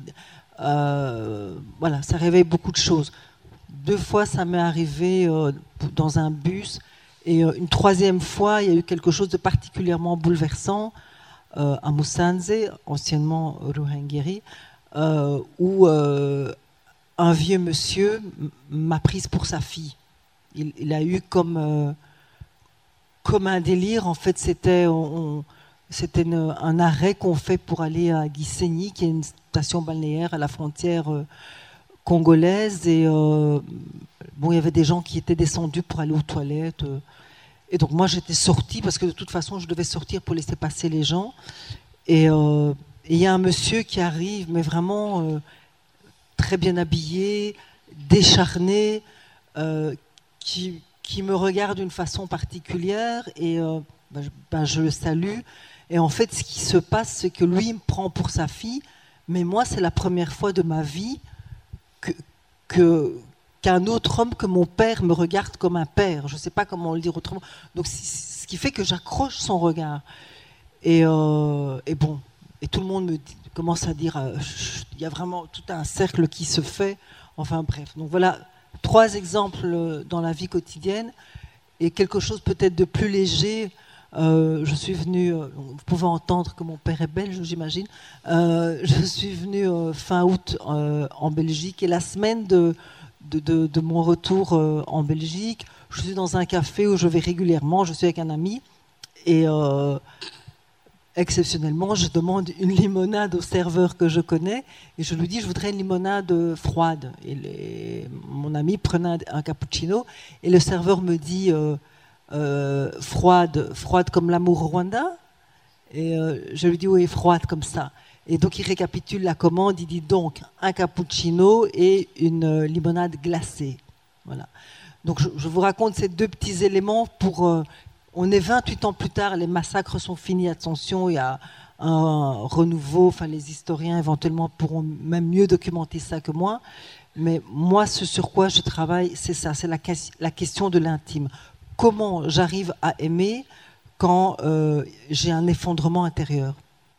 Euh, voilà, ça réveille beaucoup de choses. Deux fois, ça m'est arrivé euh, dans un bus. Et euh, une troisième fois, il y a eu quelque chose de particulièrement bouleversant euh, à Musanze, anciennement Ruhengeri, euh, où euh, un vieux monsieur m'a prise pour sa fille. Il, il a eu comme, euh, comme un délire. En fait, c'était... On, C'était une, un arrêt qu'on fait pour aller à Gisenyi, qui est une station balnéaire à la frontière euh, congolaise. Et euh, bon, il y avait des gens qui étaient descendus pour aller aux toilettes. Euh, et donc moi, j'étais sortie parce que de toute façon, je devais sortir pour laisser passer les gens. Et il euh, y a un monsieur qui arrive, mais vraiment euh, très bien habillé, décharné, euh, qui, qui me regarde d'une façon particulière. Et euh, ben, je, ben, je le salue. Et en fait, ce qui se passe, c'est que lui, il me prend pour sa fille, mais moi, c'est la première fois de ma vie que, que, qu'un autre homme que mon père me regarde comme un père. Je ne sais pas comment le dire autrement. Donc, ce qui fait que j'accroche son regard. Et, euh, et bon, et tout le monde me dit, commence à dire, euh, il y a vraiment tout un cercle qui se fait. Enfin bref. Donc voilà, trois exemples dans la vie quotidienne et quelque chose peut-être de plus léger. Euh, je suis venue, euh, vous pouvez entendre que mon père est belge, j'imagine. Euh, je suis venue euh, fin août euh, en Belgique et la semaine de, de, de, de mon retour euh, en Belgique, je suis dans un café où je vais régulièrement, je suis avec un ami et euh, exceptionnellement, je demande une limonade au serveur que je connais et je lui dis je voudrais une limonade froide. Et les, mon ami prenait un, un cappuccino et le serveur me dit euh, euh, froide, froide comme l'amour au Rwanda. Et euh, je lui dis oui, froide comme ça. Et donc il récapitule la commande, il dit donc un cappuccino et une euh, limonade glacée. Voilà. Donc je, je vous raconte ces deux petits éléments pour... Euh, on est vingt-huit ans plus tard, les massacres sont finis, attention, il y a un renouveau, enfin les historiens éventuellement pourront même mieux documenter ça que moi, mais moi ce sur quoi je travaille, c'est ça, c'est la, la question de l'intime. Comment j'arrive à aimer quand euh, j'ai un effondrement intérieur?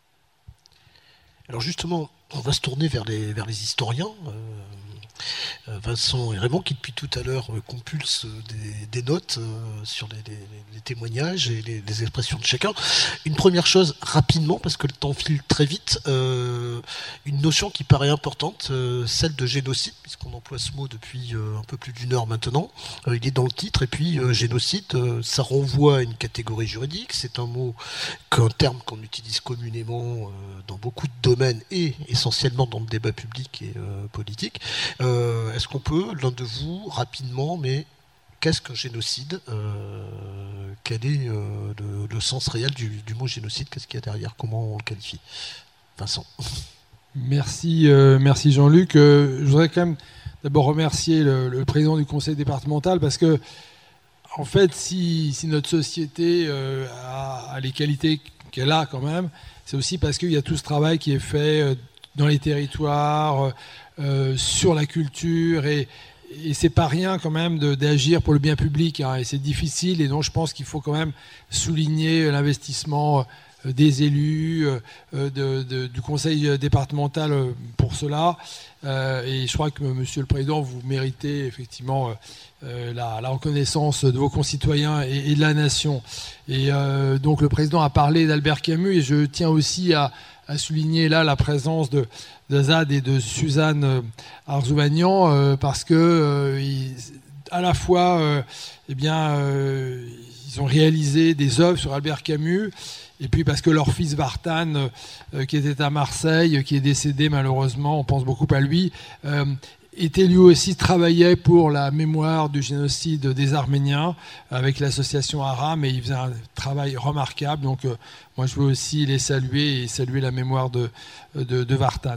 Alors justement, on va se tourner vers les, vers les historiens. Euh... Vincent et Raymond qui depuis tout à l'heure compulsent des, des notes sur les, les, les témoignages et les, les expressions de chacun. Une première chose, rapidement, parce que le temps file très vite, euh, une notion qui paraît importante, euh, celle de génocide, puisqu'on emploie ce mot depuis euh, un peu plus d'une heure maintenant. Euh, il est dans le titre, et puis euh, génocide, euh, ça renvoie à une catégorie juridique, c'est un mot, qu'un terme qu'on utilise communément euh, dans beaucoup de domaines, et essentiellement dans le débat public et euh, politique. Euh, Euh, est-ce qu'on peut, l'un de vous, rapidement, mais qu'est-ce qu'un génocide euh, Quel est euh, le, le sens réel du, du mot génocide? Qu'est-ce qu'il y a derrière? Comment on le qualifie? Vincent. Merci, euh, merci Jean-Luc. Euh, je voudrais quand même d'abord remercier le, le président du conseil départemental parce que, en fait, si, si notre société euh, a, a les qualités qu'elle a quand même, c'est aussi parce qu'il y a tout ce travail qui est fait euh, dans les territoires, euh, Euh, sur la culture et, et c'est pas rien quand même de, d'agir pour le bien public hein, et c'est difficile et donc je pense qu'il faut quand même souligner l'investissement euh, des élus euh, de, de, du conseil départemental pour cela euh, et je crois que monsieur le président vous méritez effectivement euh, la, la reconnaissance de vos concitoyens et, et de la nation et euh, donc le président a parlé d'Albert Camus et je tiens aussi à à souligner là la présence de, de Zad et de Suzanne Arzoumanian euh, parce que euh, ils, à la fois euh, eh bien, euh, ils ont réalisé des œuvres sur Albert Camus et puis parce que leur fils Vartan euh, qui était à Marseille, qui est décédé malheureusement, on pense beaucoup à lui, euh, était lui aussi travaillait pour la mémoire du génocide des Arméniens avec l'association Aram et il faisait un travail remarquable. Donc euh, moi je veux aussi les saluer et saluer la mémoire de, de, de Vartan.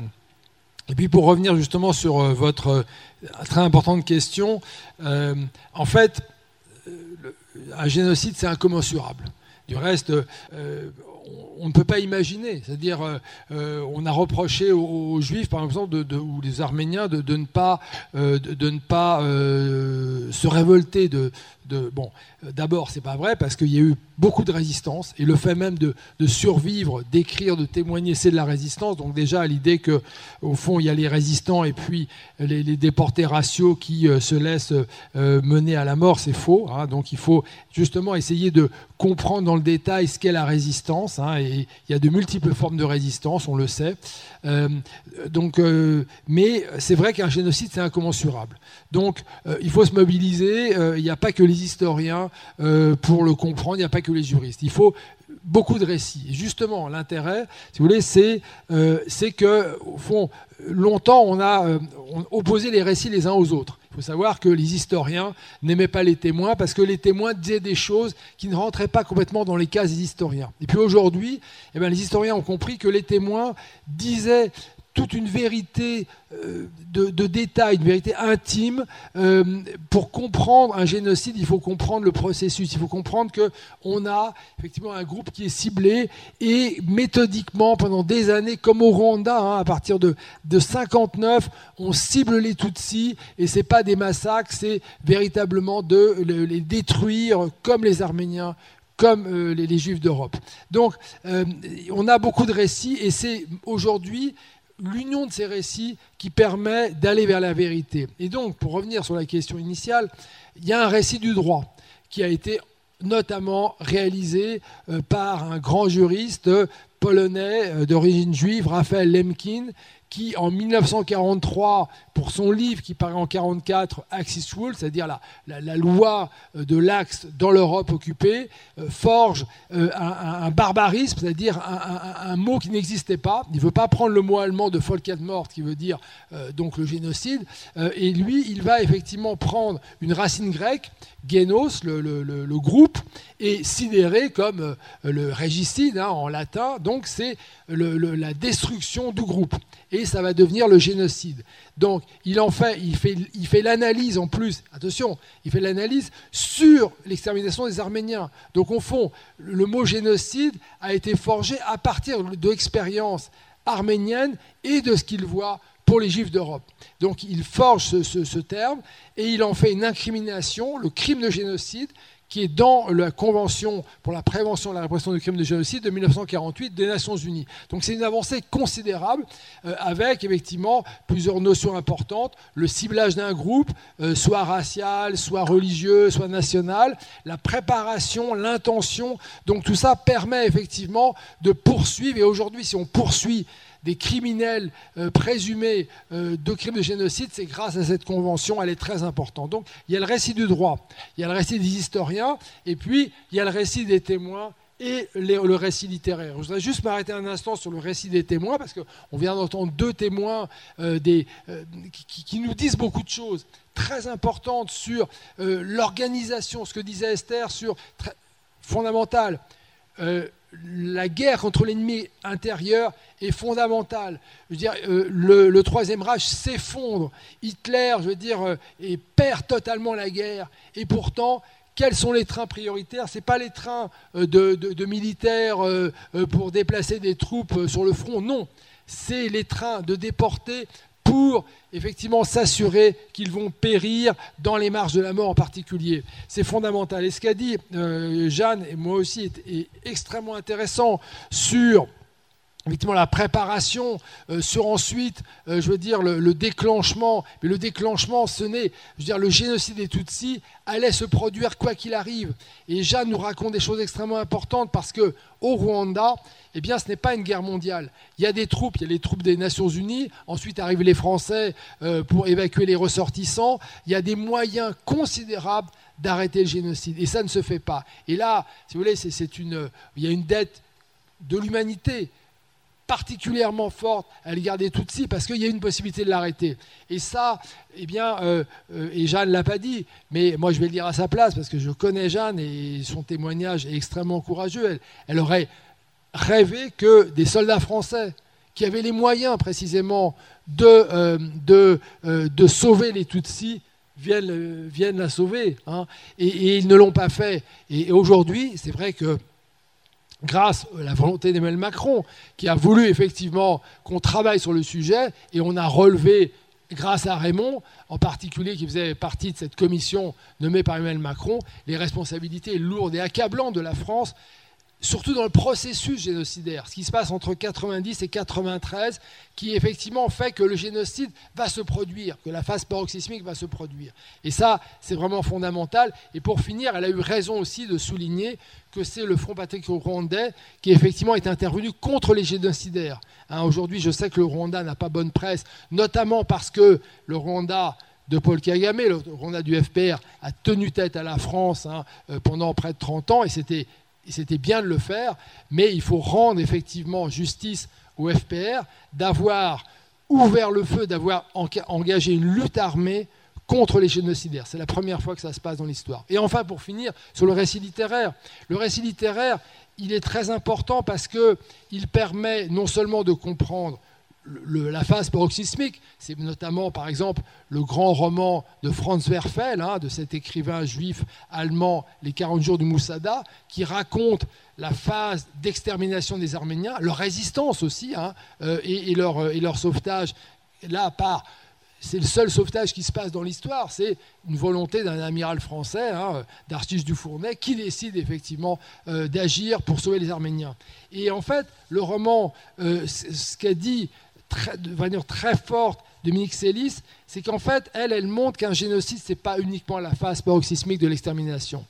Et puis pour revenir justement sur euh, votre euh, très importante question, euh, en fait, euh, le, un génocide c'est incommensurable. Du reste, euh, on ne peut pas imaginer. C'est-à-dire, euh, on a reproché aux, aux Juifs, par exemple, de, de, ou les Arméniens, de, de ne pas, euh, de, de ne pas euh, se révolter. De, de, bon, d'abord, c'est pas vrai parce qu'il y a eu beaucoup de résistance et le fait même de, de survivre, d'écrire, de témoigner, c'est de la résistance. Donc déjà, l'idée que, au fond, il y a les résistants et puis les, les déportés raciaux qui euh, se laissent euh, mener à la mort, c'est faux. Hein. Donc il faut justement essayer de comprendre dans le détail ce qu'est la résistance. Hein, et il y a de multiples formes de résistance, on le sait. Euh, donc, euh, mais c'est vrai qu'un génocide, c'est incommensurable. Donc, euh, il faut se mobiliser. Euh, il n'y a pas que les historiens euh, pour le comprendre. Il n'y a pas que les juristes. Il faut beaucoup de récits. Et justement, l'intérêt, si vous voulez, c'est, euh, c'est que, au fond, longtemps, on a euh, on opposé les récits les uns aux autres. Il faut savoir que les historiens n'aimaient pas les témoins parce que les témoins disaient des choses qui ne rentraient pas complètement dans les cases des historiens. Et puis aujourd'hui, eh bien, les historiens ont compris que les témoins disaient toute une vérité euh, de, de détail, une vérité intime. Euh, pour comprendre un génocide, il faut comprendre le processus. Il faut comprendre qu'on a effectivement un groupe qui est ciblé et méthodiquement, pendant des années, comme au Rwanda, hein, à partir de, de cinquante-neuf, on cible les Tutsis et ce n'est pas des massacres, c'est véritablement de les détruire comme les Arméniens, comme euh, les, les Juifs d'Europe. Donc, euh, on a beaucoup de récits et c'est aujourd'hui l'union de ces récits qui permet d'aller vers la vérité. Et donc, pour revenir sur la question initiale, il y a un récit du droit qui a été notamment réalisé euh, par un grand juriste euh, polonais euh, d'origine juive, Raphaël Lemkin, qui en mille neuf cent quarante-trois, pour son livre qui paraît en mille neuf cent quarante-quatre, Axis Rule, c'est-à-dire la, la, la loi de l'Axe dans l'Europe occupée, euh, forge euh, un, un barbarisme, c'est-à-dire un, un, un mot qui n'existait pas. Il ne veut pas prendre le mot allemand de Völkermord, qui veut dire euh, donc le génocide, euh, et lui, il va effectivement prendre une racine grecque, génos, le, le, le, le groupe, et sidéré comme euh, le régicide hein, en latin, donc c'est le, le, la destruction du groupe. Et ça va devenir le génocide. Donc, il en fait, il fait, il fait l'analyse en plus, attention, il fait l'analyse sur l'extermination des Arméniens. Donc, au fond, le mot génocide a été forgé à partir de l'expérience arménienne et de ce qu'il voit pour les Juifs d'Europe. Donc, il forge ce, ce, ce terme et il en fait une incrimination, le crime de génocide, qui est dans la Convention pour la prévention et la répression du crime de génocide de mille neuf cent quarante-huit des Nations Unies. Donc c'est une avancée considérable euh, avec effectivement plusieurs notions importantes, le ciblage d'un groupe, euh, soit racial, soit religieux, soit national, la préparation, l'intention, donc tout ça permet effectivement de poursuivre, et aujourd'hui si on poursuit des criminels euh, présumés euh, de crimes de génocide, c'est grâce à cette convention, elle est très importante. Donc il y a le récit du droit, il y a le récit des historiens, et puis il y a le récit des témoins et les, le récit littéraire. Je voudrais juste m'arrêter un instant sur le récit des témoins, parce qu'on vient d'entendre deux témoins euh, des, euh, qui, qui nous disent beaucoup de choses très importantes sur euh, l'organisation, ce que disait Esther, sur très, fondamental. Euh, la guerre contre l'ennemi intérieur est fondamentale. Je veux dire, euh, le, le Troisième Reich s'effondre. Hitler, je veux dire, euh, et perd totalement la guerre. Et pourtant, quels sont les trains prioritaires ? Ce n'est pas les trains euh, de, de, de militaires euh, euh, pour déplacer des troupes euh, sur le front. Non, c'est les trains de déportés pour effectivement s'assurer qu'ils vont périr dans les marches de la mort en particulier. C'est fondamental. Et ce qu'a dit euh, Jeanne, et moi aussi, est, est extrêmement intéressant sur effectivement la préparation, euh, sur ensuite, euh, je veux dire, le, le déclenchement. Mais le déclenchement, ce n'est, je veux dire, le génocide des Tutsis allait se produire quoi qu'il arrive. Et Jeanne nous raconte des choses extrêmement importantes parce que au Rwanda, eh bien, ce n'est pas une guerre mondiale. Il y a des troupes, il y a les troupes des Nations Unies, ensuite arrivent les Français euh, pour évacuer les ressortissants. Il y a des moyens considérables d'arrêter le génocide. Et ça ne se fait pas. Et là, si vous voulez, c'est, c'est une, il y a une dette de l'humanité particulièrement forte à l'égard des Tutsis parce qu'il y a une possibilité de l'arrêter. Et ça, eh bien, euh, euh, et Jeanne ne l'a pas dit, mais moi je vais le dire à sa place parce que je connais Jeanne et son témoignage est extrêmement courageux. Elle, elle aurait rêvé que des soldats français qui avaient les moyens précisément de, euh, de, euh, de sauver les Tutsis viennent, euh, viennent la sauver. Hein, et, et ils ne l'ont pas fait. Et, et aujourd'hui, c'est vrai que grâce à la volonté d'Emmanuel Macron, qui a voulu effectivement qu'on travaille sur le sujet, et on a relevé, grâce à Raymond, en particulier qui faisait partie de cette commission nommée par Emmanuel Macron, les responsabilités lourdes et accablantes de la France, surtout dans le processus génocidaire, ce qui se passe entre quatre-vingt-dix et quatre-vingt-treize, qui effectivement fait que le génocide va se produire, que la phase paroxysmique va se produire. Et ça, c'est vraiment fondamental. Et pour finir, elle a eu raison aussi de souligner que c'est le Front patriotique rwandais qui effectivement est intervenu contre les génocidaires. Hein, aujourd'hui, je sais que le Rwanda n'a pas bonne presse, notamment parce que le Rwanda de Paul Kagame, le Rwanda du F P R, a tenu tête à la France hein, pendant près de trente ans, et c'était Et c'était bien de le faire, mais il faut rendre effectivement justice au F P R d'avoir ouvert le feu, d'avoir engagé une lutte armée contre les génocidaires. C'est la première fois que ça se passe dans l'histoire. Et enfin, pour finir, sur le récit littéraire. Le récit littéraire, il est très important parce qu'il permet non seulement de comprendre Le, la phase paroxysmique, c'est notamment par exemple le grand roman de Franz Werfel, hein, de cet écrivain juif allemand, Les quarante jours du Moussada, qui raconte la phase d'extermination des Arméniens, leur résistance aussi, hein, euh, et, et, leur, et leur sauvetage. Là, par, c'est le seul sauvetage qui se passe dans l'histoire, c'est une volonté d'un amiral français, hein, d'Artiche du Fournay, qui décide effectivement euh, d'agir pour sauver les Arméniens. Et en fait, le roman, euh, ce qu'a dit Très, de manière très forte Dominique Sélis, c'est qu'en fait, elle, elle montre qu'un génocide, ce n'est pas uniquement la phase paroxysmique de l'extermination.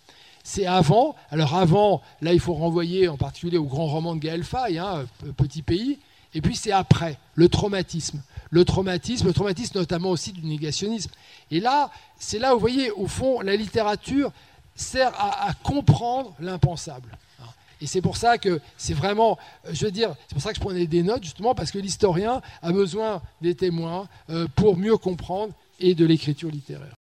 c'est avant. Alors avant, là, il faut renvoyer en particulier au grand roman de Gaël Faye, hein, Petit pays. Et puis c'est après, le traumatisme. Le traumatisme, le traumatisme notamment aussi du négationnisme. Et là, c'est là où vous voyez, au fond, la littérature sert à, à comprendre l'impensable. Et c'est pour ça que c'est vraiment, je veux dire, c'est pour ça que je prenais des notes, justement, parce que l'historien a besoin des témoins euh, pour mieux comprendre et de l'écriture littéraire.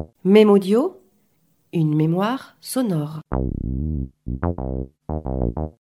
Mémodio, une mémoire sonore.